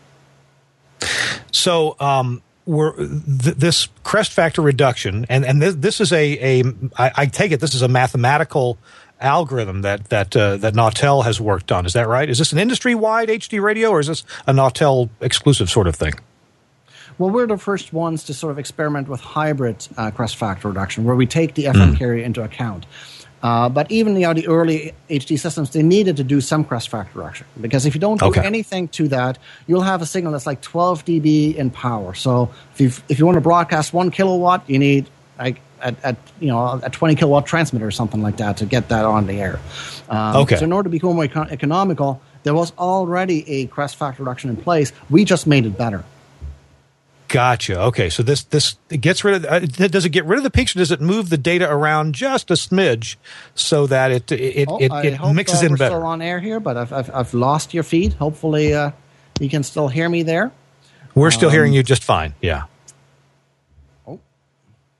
So um, we're, th- this crest factor reduction, and, and this, this is a, a I, I take it this is a mathematical algorithm that that uh, that Nautel has worked on. Is that right? Is this an industry-wide H D radio, or is this a Nautel exclusive sort of thing? Well, we're the first ones to sort of experiment with hybrid uh, crest factor reduction, where we take the F M mm. carrier into account. Uh, but even you know, the early H D systems, they needed to do some crest factor reduction, because if you don't do okay. anything to that, you'll have a signal that's like twelve decibels in power. So if you if you want to broadcast one kilowatt, you need like a, a you know a twenty kilowatt transmitter or something like that to get that on the air. Um, okay. So in order to become more econ- economical, there was already a crest factor reduction in place. We just made it better. Gotcha. Okay, so this this it gets rid of. Uh, does it get rid of the peaks, or does it move the data around just a smidge so that it it oh, it, I it hope, mixes uh, in we're better? Still on air here, but I've I've, I've lost your feed. Hopefully, uh, you can still hear me there. We're still um, hearing you just fine. Yeah. Oh,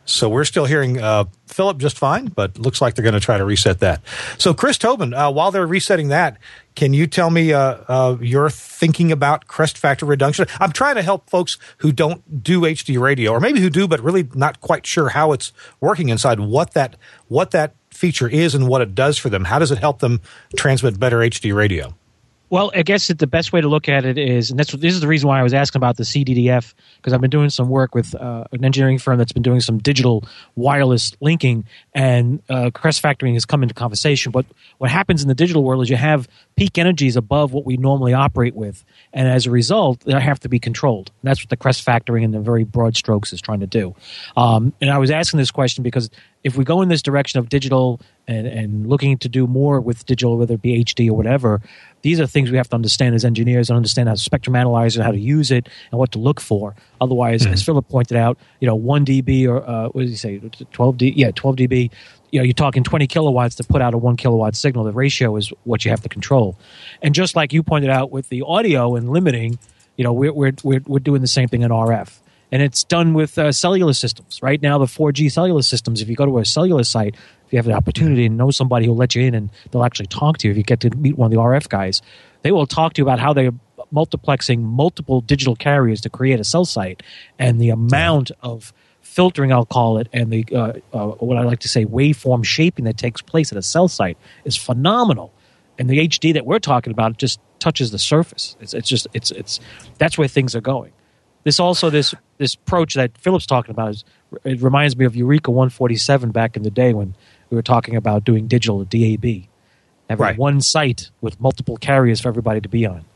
So we're still hearing uh, Philip just fine, but looks like they're going to try to reset that. So Chris Tobin, uh, while they're resetting that, can you tell me uh, uh, your thinking about crest factor reduction? I'm trying to help folks who don't do H D radio, or maybe who do, but really not quite sure how it's working inside, what that what that feature is and what it does for them. How does it help them transmit better H D radio? Well, I guess that the best way to look at it is, and that's this is the reason why I was asking about the C D D F, because I've been doing some work with uh, an engineering firm that's been doing some digital wireless linking, and uh, crest factoring has come into conversation. But what happens in the digital world is you have peak energies above what we normally operate with, and as a result, they have to be controlled. And that's what the crest factoring in the very broad strokes is trying to do. Um, and I was asking this question because if we go in this direction of digital and, and looking to do more with digital, whether it be H D or whatever, these are things we have to understand as engineers and understand how to spectrum analyze it, how to use it, and what to look for. Otherwise, mm-hmm. as Philip pointed out, you know, one dB or uh, what did he say, twelve D? Yeah, twelve dB. You know, you're talking twenty kilowatts to put out a one kilowatt signal. The ratio is what you have to control. And just like you pointed out with the audio and limiting, you know, we're we're we're, we're doing the same thing in R F. And it's done with uh, cellular systems. Right now, the four G cellular systems, if you go to a cellular site, if you have the opportunity and know somebody who'll let you in and they'll actually talk to you, if you get to meet one of the R F guys, they will talk to you about how they're multiplexing multiple digital carriers to create a cell site. And the amount of filtering, I'll call it, and the uh, uh, what I like to say, waveform shaping that takes place at a cell site is phenomenal. And the H D that we're talking about just touches the surface. It's, it's just, it's, it's, that's where things are going. This also, this this approach that Philip's talking about, is it reminds me of Eureka one forty-seven back in the day when we were talking about doing digital D A B. Having right. one site with multiple carriers for everybody to be on.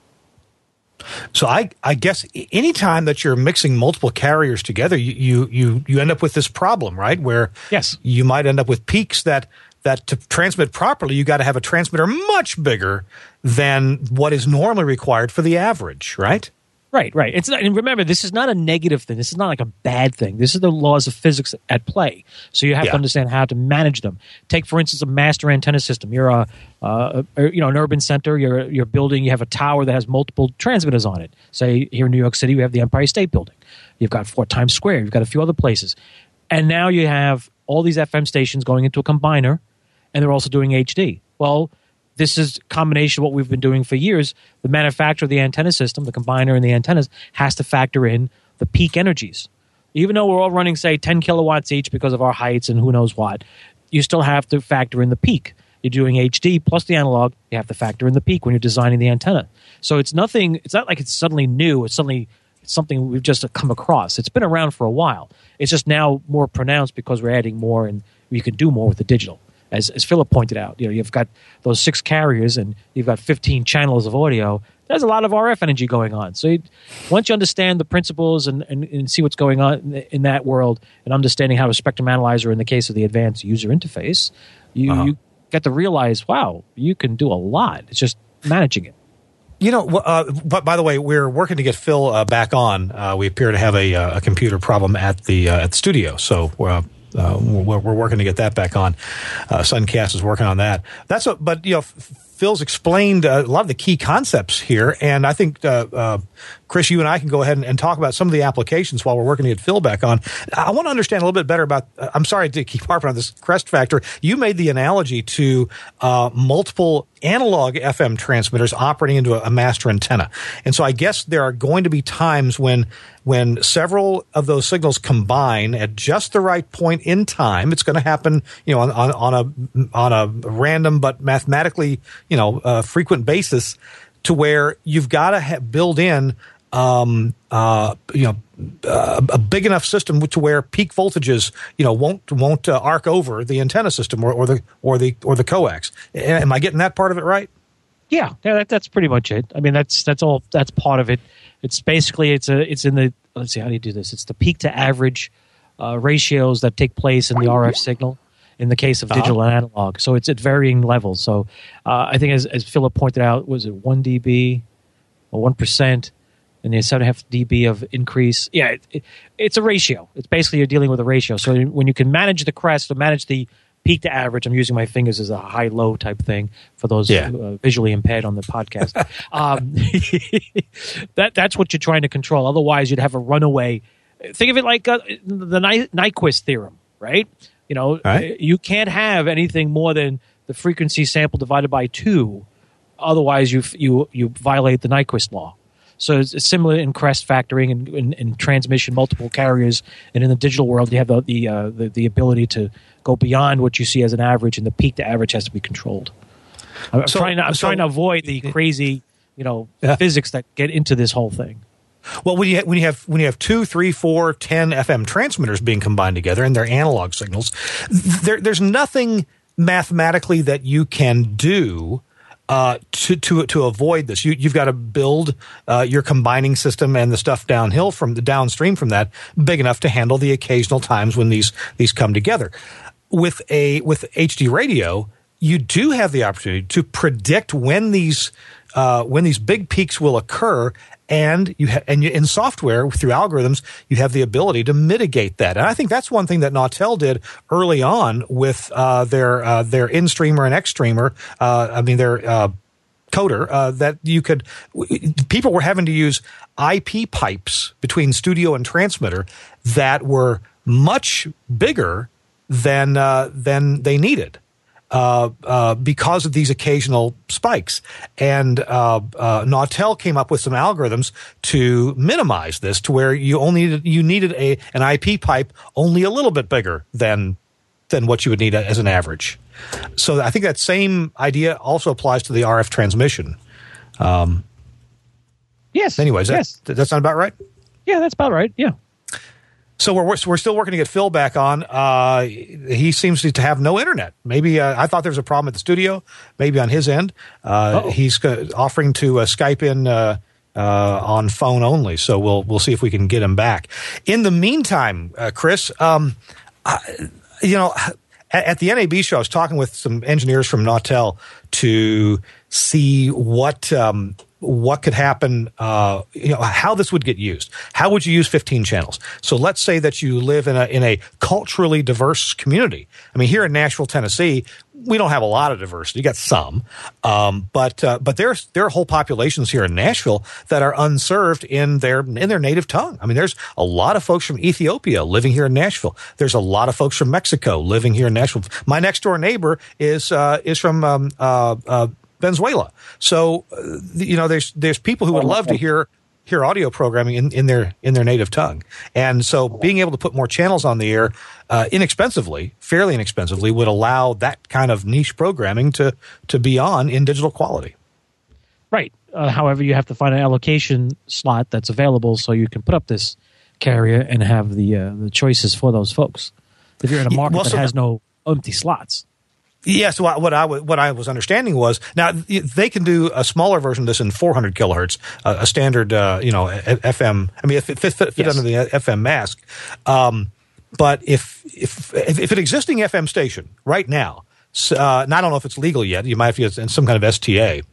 So I, I guess any time that you're mixing multiple carriers together, you, you, you, you end up with this problem, right? Where yes. you might end up with peaks that, that to transmit properly, you got to have a transmitter much bigger than what is normally required for the average, right? Right, right. It's not, and remember, this is not a negative thing. This is not like a bad thing. This is the laws of physics at play. So you have yeah. to understand how to manage them. Take, for instance, a master antenna system. You're a, uh, a you know, an urban center. You're you're building. You have a tower that has multiple transmitters on it. Say here in New York City, we have the Empire State Building. You've got Fort Times Square. You've got a few other places, and now you have all these F M stations going into a combiner, and they're also doing H D. Well, this is a combination of what we've been doing for years. The manufacturer of the antenna system, the combiner and the antennas, has to factor in the peak energies. Even though we're all running, say, ten kilowatts each because of our heights and who knows what, you still have to factor in the peak. You're doing H D plus the analog, you have to factor in the peak when you're designing the antenna. So it's nothing, it's not like it's suddenly new, it's suddenly it's something we've just come across. It's been around for a while. It's just now more pronounced because we're adding more and we can do more with the digital. As, as Philip pointed out, you know, you've got those six carriers and you've got fifteen channels of audio. There's a lot of R F energy going on. So you, once you understand the principles and, and, and see what's going on in, in that world and understanding how a spectrum analyzer, in the case of the advanced user interface, you, uh-huh. you get to realize, wow, you can do a lot. It's just managing it. You know, uh, but by the way, we're working to get Phil uh, back on. Uh, we appear to have a, a computer problem at the uh, at the studio, so uh, uh, we're, we're working to get that back on. Uh, Suncast is working on that. That's what, but you know, Phil's explained uh, a lot of the key concepts here, and I think uh, uh, Chris, you and I can go ahead and, and talk about some of the applications while we're working to get Phil back on. I want to understand a little bit better about. Uh, I'm sorry to keep harping on this crest factor. You made the analogy to uh, multiple analog F M transmitters operating into a, a master antenna, and so I guess there are going to be times when when several of those signals combine at just the right point in time. It's going to happen, you know, on, on, on a on a random but mathematically, you know, uh, frequent basis, to where you've got to ha- build in, um, uh, you know, uh, a big enough system to where peak voltages, you know, won't won't uh, arc over the antenna system or, or the or the or the coax. Am I getting that part of it right? Yeah, yeah, that, that's pretty much it. I mean, that's that's all. That's part of it. It's basically it's a it's in the let's see how do you do this? It's the peak to average uh, ratios that take place in the R F signal. In the case of digital uh-huh. and analog, so it's at varying levels. So uh, I think, as, as Philip pointed out, was it one dB or one percent, and there's seven and a half dB of increase. Yeah, it, it, it's a ratio. It's basically you're dealing with a ratio. So when you can manage the crest or manage the peak to average, I'm using my fingers as a high-low type thing for those yeah. uh, visually impaired on the podcast. um, that that's what you're trying to control. Otherwise, you'd have a runaway think of it like uh, the Ny- Nyquist theorem, right? You know, right. You can't have anything more than the frequency sample divided by two. Otherwise, you you you violate the Nyquist law. So it's, it's similar in crest factoring and in, in transmission, multiple carriers, and in the digital world, you have the the, uh, the the ability to go beyond what you see as an average, and the peak to average has to be controlled. I'm so, trying to I'm so, trying to avoid the crazy, you know, yeah. physics that get into this whole thing. Well, when you when you have when you have two, three, four, ten F M transmitters being combined together and they're analog signals, there, there's nothing mathematically that you can do uh, to to to avoid this. You, you've got to build uh, your combining system and the stuff downhill from the downstream from that big enough to handle the occasional times when these these come together. With a with H D radio, you do have the opportunity to predict when these uh, when these big peaks will occur. And you ha- and you, in software through algorithms, you have the ability to mitigate that. And I think that's one thing that Nautel did early on with uh, their uh, their in-streamer and X-streamer. Uh, I mean their uh, coder uh, that you could. W- people were having to use I P pipes between studio and transmitter that were much bigger than uh, than they needed. Uh, uh, because of these occasional spikes. And uh, uh, Nautel came up with some algorithms to minimize this to where you only needed, you needed a an I P pipe only a little bit bigger than than what you would need as an average. So I think that same idea also applies to the R F transmission. Um, yes. Anyways, yes. that, that's not about right? Yeah, that's about right. Yeah. So we're we're still working to get Phil back on. Uh, he seems to have no internet. Maybe uh, I thought there was a problem at the studio. Maybe on his end, uh, he's offering to uh, Skype in uh, uh, on phone only. So we'll we'll see if we can get him back. In the meantime, uh, Chris, um, I, you know, at, at the N A B show, I was talking with some engineers from Nautel to see what. Um, what could happen, uh, you know, how this would get used. How would you use fifteen channels? So let's say that you live in a in a culturally diverse community. I mean, here in Nashville, Tennessee, we don't have a lot of diversity. You got some, um, but uh, but there's there are whole populations here in Nashville that are unserved in their in their native tongue. I mean, there's a lot of folks from Ethiopia living here in Nashville. There's a lot of folks from Mexico living here in Nashville. My next door neighbor is uh, is from um, uh, uh, Venezuela. So, uh, you know, there's there's people who would love to hear hear audio programming in, in their in their native tongue. And so being able to put more channels on the air uh, inexpensively, fairly inexpensively, would allow that kind of niche programming to to be on in digital quality. Right. Uh, however, you have to find an allocation slot that's available so you can put up this carrier and have the uh, the choices for those folks. If you're in a market well, so that has no empty slots. Yes, what, what I what I was understanding was now they can do a smaller version of this in four hundred kilohertz, uh, a standard, uh, you know, F M. I mean, if it fit, fit, fit yes. under the F M mask, um, but if if if an existing F M station right now, uh, and I don't know if it's legal yet, you might have to use some kind of S T A,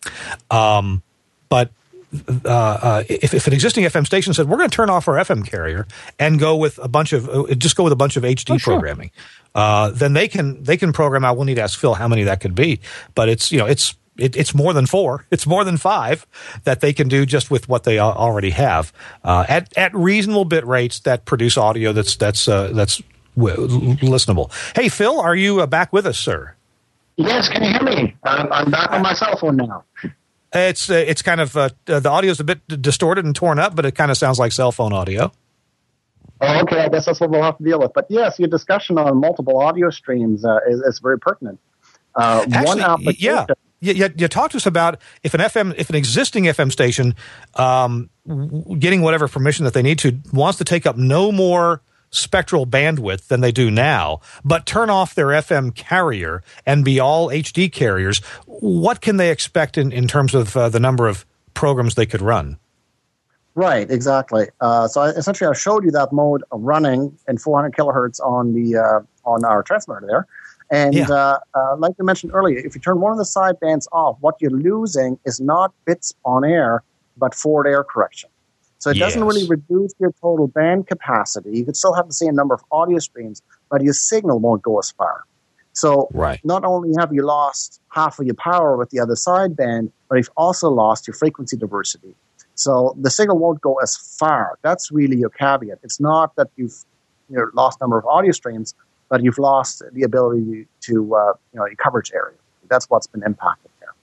um, but. Uh, uh, if, if an existing F M station said we're going to turn off our F M carrier and go with a bunch of uh, just go with a bunch of H D oh, sure. programming, uh, then they can they can program out. We'll need to ask Phil how many that could be, but it's you know it's it, it's more than four, it's more than five that they can do just with what they already have uh, at at reasonable bit rates that produce audio that's that's uh, that's w- listenable. Hey Phil, are you uh, back with us, sir? Yes, can you hear me? I'm, I'm back on my cell phone now. It's uh, it's kind of uh, the audio's a bit distorted and torn up, but it kind of sounds like cell phone audio. Oh, okay. I guess that's what we'll have to deal with. But yes, your discussion on multiple audio streams uh, is, is very pertinent. Uh, Actually, one application. Yeah. You, you, you talked to us about if an F M, if an existing F M station, um, getting whatever permission that they need to, wants to take up no more spectral bandwidth than they do now, but turn off their F M carrier and be all H D carriers, what can they expect in, in terms of uh, the number of programs they could run? Right, exactly. Uh, so I, essentially, I showed you that mode of running in four hundred kilohertz on the uh, on our transmitter there. And yeah. uh, uh, like I mentioned earlier, if you turn one of the sidebands off, what you're losing is not bits on air, but forward air correction. So it yes. doesn't really reduce your total band capacity. You could still have the same number of audio streams, but your signal won't go as far. So right. not only have you lost half of your power with the other sideband, but you've also lost your frequency diversity. So the signal won't go as far. That's really your caveat. It's not that you've you know, lost number of audio streams, but you've lost the ability to, uh, you know, coverage area. That's what's been impacted there.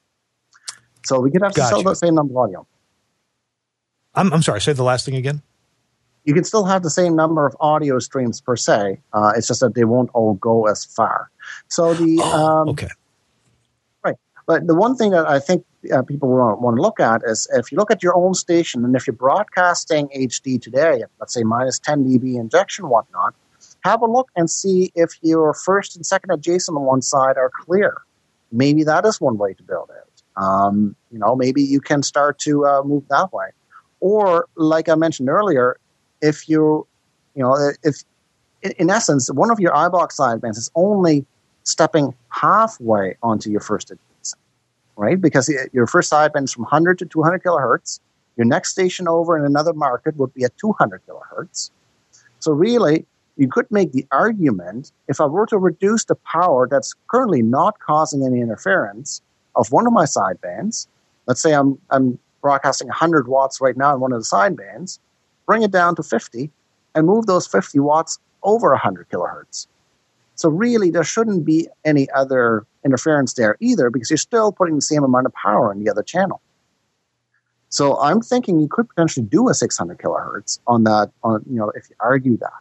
So we could have to Gotcha. sell the same number of audio. I'm, I'm sorry, say the last thing again. You can still have the same number of audio streams per se. Uh, it's just that they won't all go as far. So the Oh, um, okay. right. But the one thing that I think uh, people want, want to look at is if you look at your own station and if you're broadcasting H D today, at, let's say minus ten dB injection, whatnot, have a look and see if your first and second adjacent on one side are clear. Maybe that is one way to build it. Um, you know, maybe you can start to uh, move that way. Or, like I mentioned earlier, if you, you know, if in essence one of your iBox sidebands is only stepping halfway onto your first adjacent, right? Because your first sideband is from one hundred to two hundred kilohertz. Your next station over in another market would be at two hundred kilohertz. So really, you could make the argument, if I were to reduce the power that's currently not causing any interference of one of my sidebands, let's say I'm I'm broadcasting one hundred watts right now in one of the sidebands, bring it down to fifty, and move those fifty watts over one hundred kilohertz. So really, there shouldn't be any other interference there either, because you're still putting the same amount of power in the other channel. So I'm thinking you could potentially do a six hundred kilohertz on that, on you know, if you argue that.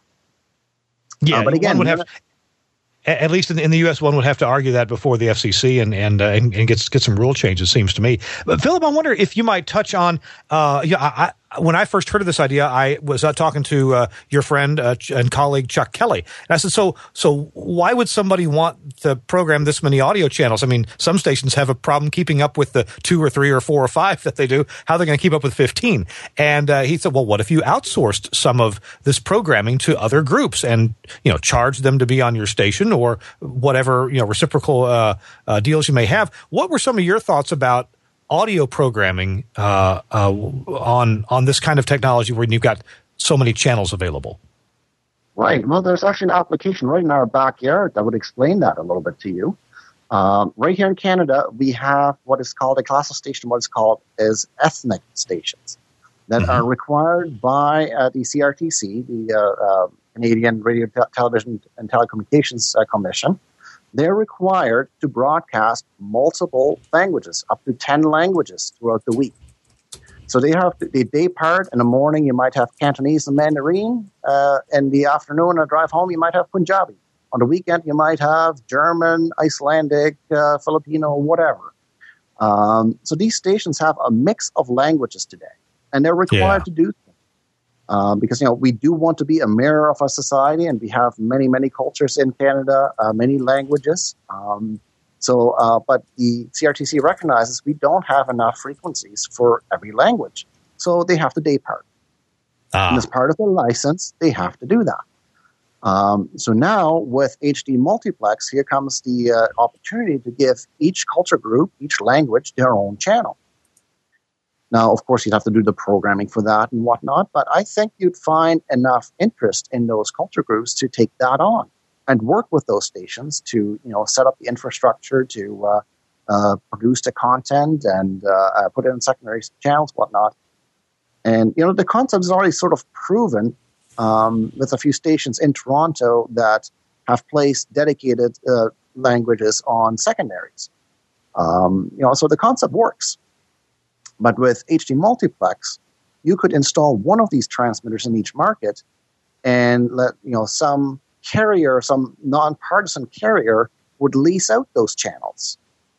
Yeah, uh, but again, one would have, at least in the, in the U S, one would have to argue that before the F C C and and uh, and, and get get some rule changes. Seems to me. But Philip, I wonder if you might touch on. Uh, yeah, I, I, when I first heard of this idea, I was uh, talking to uh, your friend uh, and colleague Chuck Kelly, and I said, "So, so why would somebody want to program this many audio channels? I mean, some stations have a problem keeping up with the two or three or four or five that they do. How are they going to keep up with fifteen?" And uh, he said, "Well, what if you outsourced some of this programming to other groups and you know charge them to be on your station or whatever you know reciprocal uh, uh, deals you may have?" What were some of your thoughts about audio programming uh, uh, on on this kind of technology where you've got so many channels available? Right. Well, there's actually an application right in our backyard that would explain that a little bit to you. Um, right here in Canada, we have what is called a class of station. What is called is ethnic stations that mm-hmm. are required by uh, the C R T C, the uh, uh, Canadian Radio, Te- Television and Telecommunications uh, Commission. They're required to broadcast multiple languages, up to ten languages throughout the week. So they have to, the day part. In the morning, you might have Cantonese and Mandarin. Uh, in the afternoon, on a drive home, you might have Punjabi. On the weekend, you might have German, Icelandic, uh, Filipino, whatever. Um, so these stations have a mix of languages today, and they're required yeah. to do so. Um, because, you know, we do want to be a mirror of our society, and we have many, many cultures in Canada, uh, many languages. Um, so, uh, but the C R T C recognizes we don't have enough frequencies for every language. So they have to day part. Ah. And as part of their license, they have to do that. Um, so now with H D multiplex, here comes the uh, opportunity to give each culture group, each language, their own channel. Now, of course, you'd have to do the programming for that and whatnot, but I think you'd find enough interest in those culture groups to take that on and work with those stations to, you know, set up the infrastructure to uh, uh, produce the content and uh, uh, put it in secondary channels, whatnot. And, you know, the concept is already sort of proven um, with a few stations in Toronto that have placed dedicated uh, languages on secondaries. Um, you know, so the concept works. But with H D multiplex, you could install one of these transmitters in each market and let, you know, some carrier, some nonpartisan carrier would lease out those channels.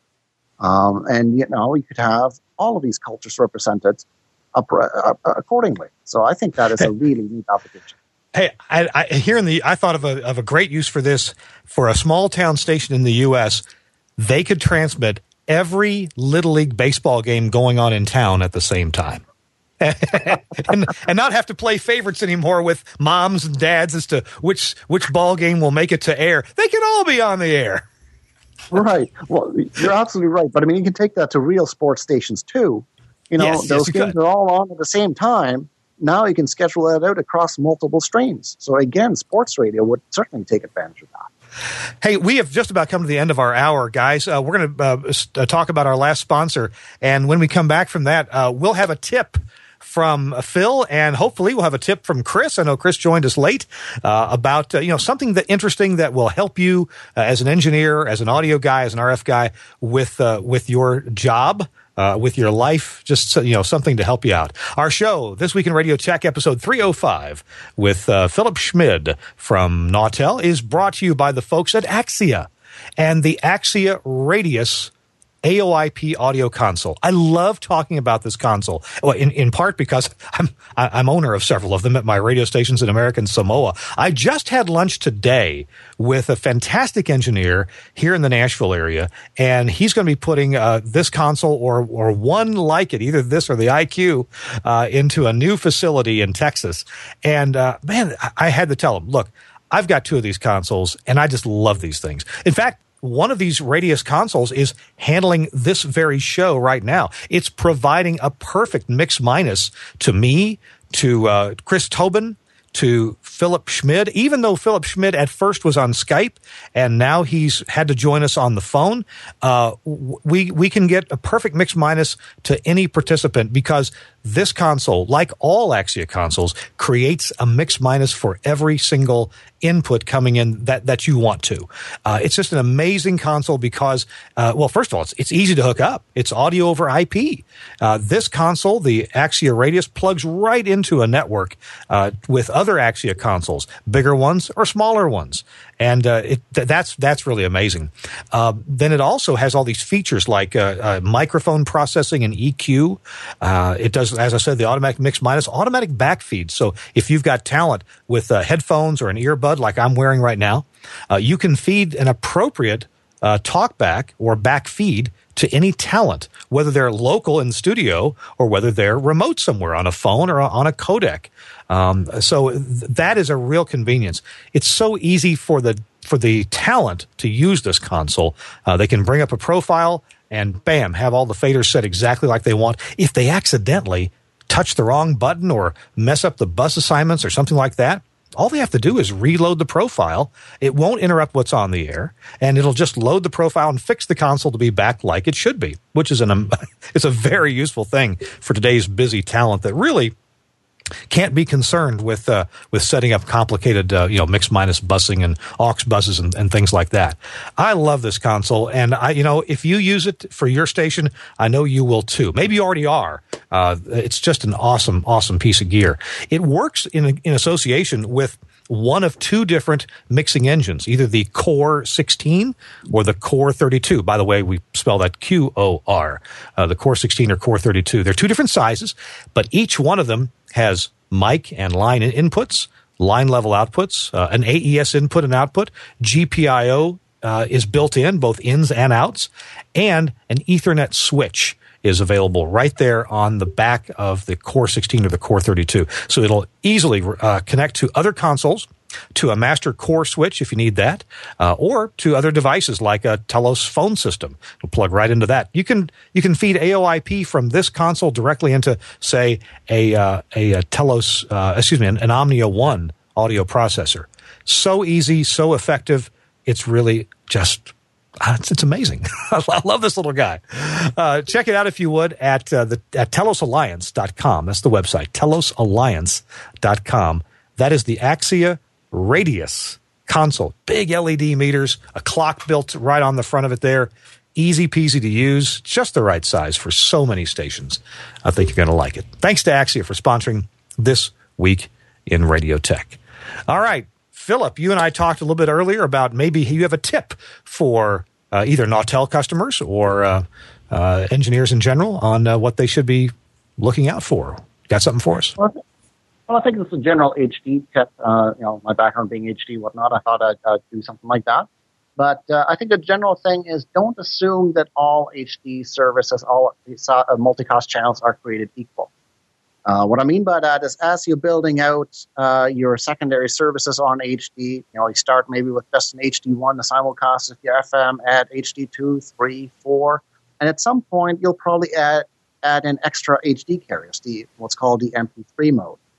Um, and, you know, you could have all of these cultures represented up, uh, accordingly. So I think that is a really neat application. Hey, I, I, here in the, I thought of a, of a great use for this for a small town station in the U S. They could transmit every Little League baseball game going on in town at the same time. and, and not have to play favorites anymore with moms and dads as to which which ball game will make it to air. They can all be on the air. Right. Well, you're absolutely right. But I mean, you can take that to real sports stations too. You know, yes, those yes, games could. are all on at the same time. now you can schedule that out across multiple streams. So again, sports radio would certainly take advantage of that. Hey, we have just about come to the end of our hour, guys. Uh, we're going to uh, talk about our last sponsor. And when we come back from that, uh, we'll have a tip from Phil, and hopefully we'll have a tip from Chris. I know Chris joined us late uh, about uh, you know something that interesting that will help you uh, as an engineer, as an audio guy, as an R F guy with uh, with your job. Uh, with your life, just, you know, something to help you out. Our show, This Week in Radio Tech, episode three oh five, with uh, Philip Schmid from Nautel, is brought to you by the folks at Axia and the Axia Radius A O I P audio console. I love talking about this console, well, in, in part because I'm I'm owner of several of them at my radio stations in American Samoa. I just had lunch today with a fantastic engineer here in the Nashville area, and he's going to be putting uh, this console or or one like it, either this or the I Q, uh, into a new facility in Texas. And uh, man, I had to tell him, look, I've got two of these consoles, and I just love these things. In fact, one of these Radius consoles is handling this very show right now. It's providing a perfect mix minus to me, to uh, Chris Tobin, to Philip Schmid. Even though Philip Schmid at first was on Skype and now he's had to join us on the phone, uh, we we can get a perfect mix minus to any participant because this console, like all Axia consoles, creates a mix minus for every single input coming in that, that you want to. Uh, it's just an amazing console because, uh, well, first of all, it's, it's easy to hook up. It's audio over I P. Uh, this console, the Axia Radius, plugs right into a network uh, with other Axia consoles, bigger ones or smaller ones. And uh, it, th- that's that's really amazing. Uh, then it also has all these features like uh, uh, microphone processing and E Q. Uh, it does, as I said, the automatic mix minus, automatic backfeed. So if you've got talent with uh, headphones or an earbud like I'm wearing right now, uh, you can feed an appropriate uh, talkback or back feed to any talent, whether they're local in the studio or whether they're remote somewhere on a phone or on a codec. Um, so th- that is a real convenience. It's so easy for the for the talent to use this console. Uh, they can bring up a profile and bam, have all the faders set exactly like they want. If they accidentally touch the wrong button or mess up the bus assignments or something like that, all they have to do is reload the profile. It won't interrupt what's on the air, and it'll just load the profile and fix the console to be back like it should be, which is an um, it's a very useful thing for today's busy talent that really can't be concerned with uh, with setting up complicated uh, you know mix minus busing and aux buses and, and things like that. I love this console, and I you know if you use it for your station, I know you will too. Maybe you already are. Uh, it's just an awesome, awesome piece of gear. It works in in association with one of two different mixing engines, either the Core sixteen or the Core thirty-two. By the way, we spell that Q O R, uh, the Core sixteen or Core thirty-two. They're two different sizes, but each one of them has mic and line inputs, line level outputs, uh, an A E S input and output, G P I O uh, is built in, both ins and outs, and an Ethernet switch is available right there on the back of the Core sixteen or the Core thirty-two. So it'll easily uh, connect to other consoles, to a master core switch if you need that, uh, or to other devices like a Telos phone system. It'll plug right into that. You can you can feed A O I P from this console directly into, say, a uh, a, a Telos, uh, excuse me, an, an Omnia One audio processor. So easy, so effective. It's really just It's, it's amazing. I love this little guy. Uh, check it out if you would at uh, the at telos alliance dot com. That's the website, telos alliance dot com. That is the Axia Radius console. Big L E D meters, a clock built right on the front of it there. Easy peasy to use, just the right size for so many stations. I think you're going to like it. Thanks to Axia for sponsoring This Week in Radio Tech. All right. Philip, you and I talked a little bit earlier about maybe you have a tip for uh, either Nautel customers or uh, uh, engineers in general on uh, what they should be looking out for. Got something for us? Well, I think it's a general H D tip. Uh, you know, my background being H D, whatnot, I thought I'd, I'd do something like that. But uh, I think the general thing is don't assume that all H D services, all uh, multicast channels are created equal. Uh, what I mean by that is as you're building out uh, your secondary services on H D, you know, you start maybe with just an H D one, the simulcast of your F M, add H D two, three, four, and at some point you'll probably add add in extra H D carriers, the what's called the M P three mode.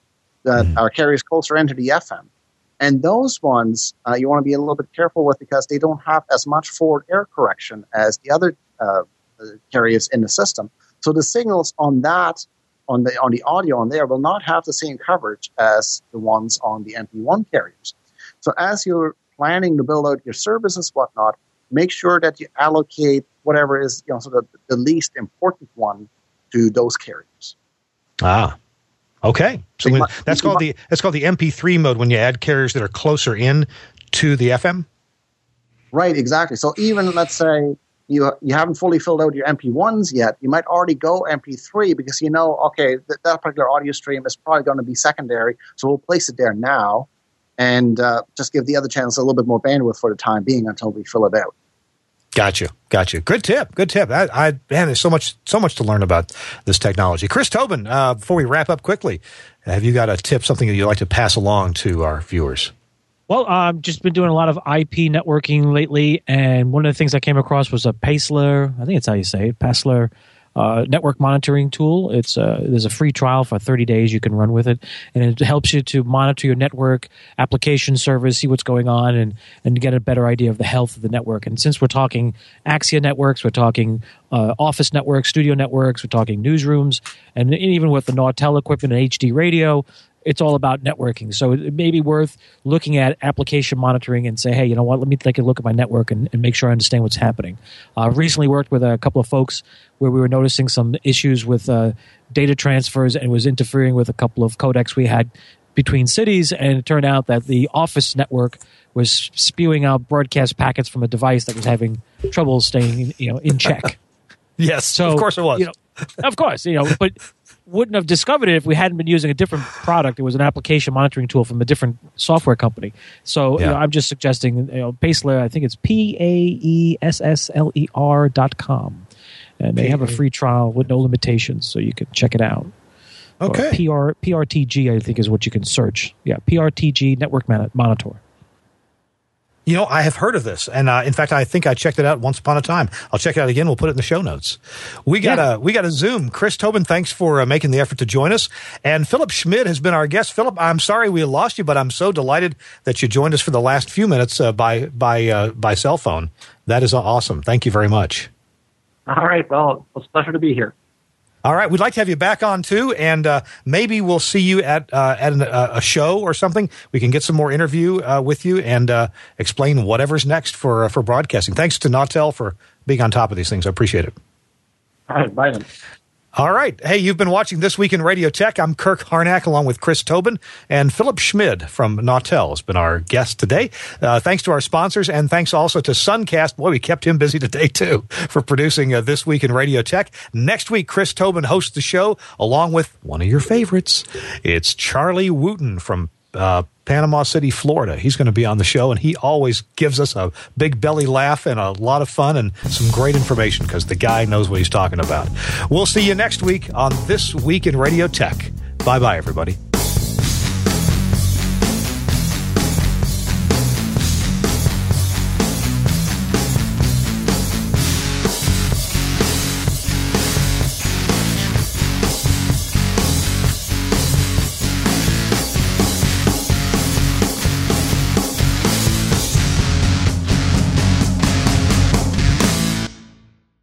that mm. are carriers closer into the F M. And those ones uh, you want to be a little bit careful with because they don't have as much forward air correction as the other uh, carriers in the system. So the signals on that, on the on the audio on there, will not have the same coverage as the ones on the M P one carriers. So as you're planning to build out your services, whatnot, make sure that you allocate whatever is, you know, sort of the least important one to those carriers. Ah. Okay, so when, that's called the that's called the M P three mode when you add carriers that are closer in to the F M. Right, exactly. So even let's say you you haven't fully filled out your M P ones yet, you might already go M P three because you know, okay, th- that particular audio stream is probably going to be secondary, so we'll place it there now, and uh, just give the other channels a little bit more bandwidth for the time being until we fill it out. Gotcha, gotcha. Good tip, good tip. I, I man, there's so much, so much to learn about this technology. Chris Tobin, uh, before we wrap up quickly, have you got a tip, something that you'd like to pass along to our viewers? Well, I've just been doing a lot of I P networking lately, and one of the things I came across was a Paessler, I think it's how you say it, Paessler uh, network monitoring tool. It's uh, there's a free trial for thirty days you can run with it, and it helps you to monitor your network, application servers, see what's going on, and, and get a better idea of the health of the network. And since we're talking Axia networks, we're talking uh, office networks, studio networks, we're talking newsrooms, and even with the Nortel equipment and H D radio, it's all about networking. So it may be worth looking at application monitoring and say, hey, you know what, let me take a look at my network and, and make sure I understand what's happening. I uh, recently worked with a couple of folks where we were noticing some issues with uh, data transfers and was interfering with a couple of codecs we had between cities, and it turned out that the office network was spewing out broadcast packets from a device that was having trouble staying, you know, in check. Yes, so, of course it was. You know, of course, you know, but wouldn't have discovered it if we hadn't been using a different product. It was an application monitoring tool from a different software company. So yeah. you know, I'm just suggesting, you know, Paessler, I think it's P A E S S L E R dot com. And they have a free trial with no limitations, so you can check it out. Okay. Or P R, P R T G, I think, is what you can search. Yeah, P R T G Network Monitor. You know, I have heard of this, and uh, in fact, I think I checked it out once upon a time. I'll check it out again. We'll put it in the show notes. We got yeah. a we got a Zoom. Chris Tobin, thanks for uh, making the effort to join us. And Philip Schmid has been our guest. Philip, I'm sorry we lost you, but I'm so delighted that you joined us for the last few minutes uh, by by uh, by cell phone. That is awesome. Thank you very much. All right. Well, it's a pleasure to be here. All right, we'd like to have you back on too, and uh, maybe we'll see you at uh, at an, uh, a show or something. We can get some more interview uh, with you and uh, explain whatever's next for uh, for broadcasting. Thanks to Nortel for being on top of these things. I appreciate it. All right, bye then. All right. Hey, you've been watching This Week in Radio Tech. I'm Kirk Harnack along with Chris Tobin, and Philip Schmid from Nortel has been our guest today. Uh, thanks to our sponsors, and thanks also to Suncast. Boy, we kept him busy today, too, for producing uh, This Week in Radio Tech. Next week, Chris Tobin hosts the show along with one of your favorites. It's Charlie Wooten from uh, Panama City, Florida. He's going to be on the show, and he always gives us a big belly laugh and a lot of fun and some great information because the guy knows what he's talking about. We'll see you next week on This Week in Radio Tech. Bye-bye, everybody.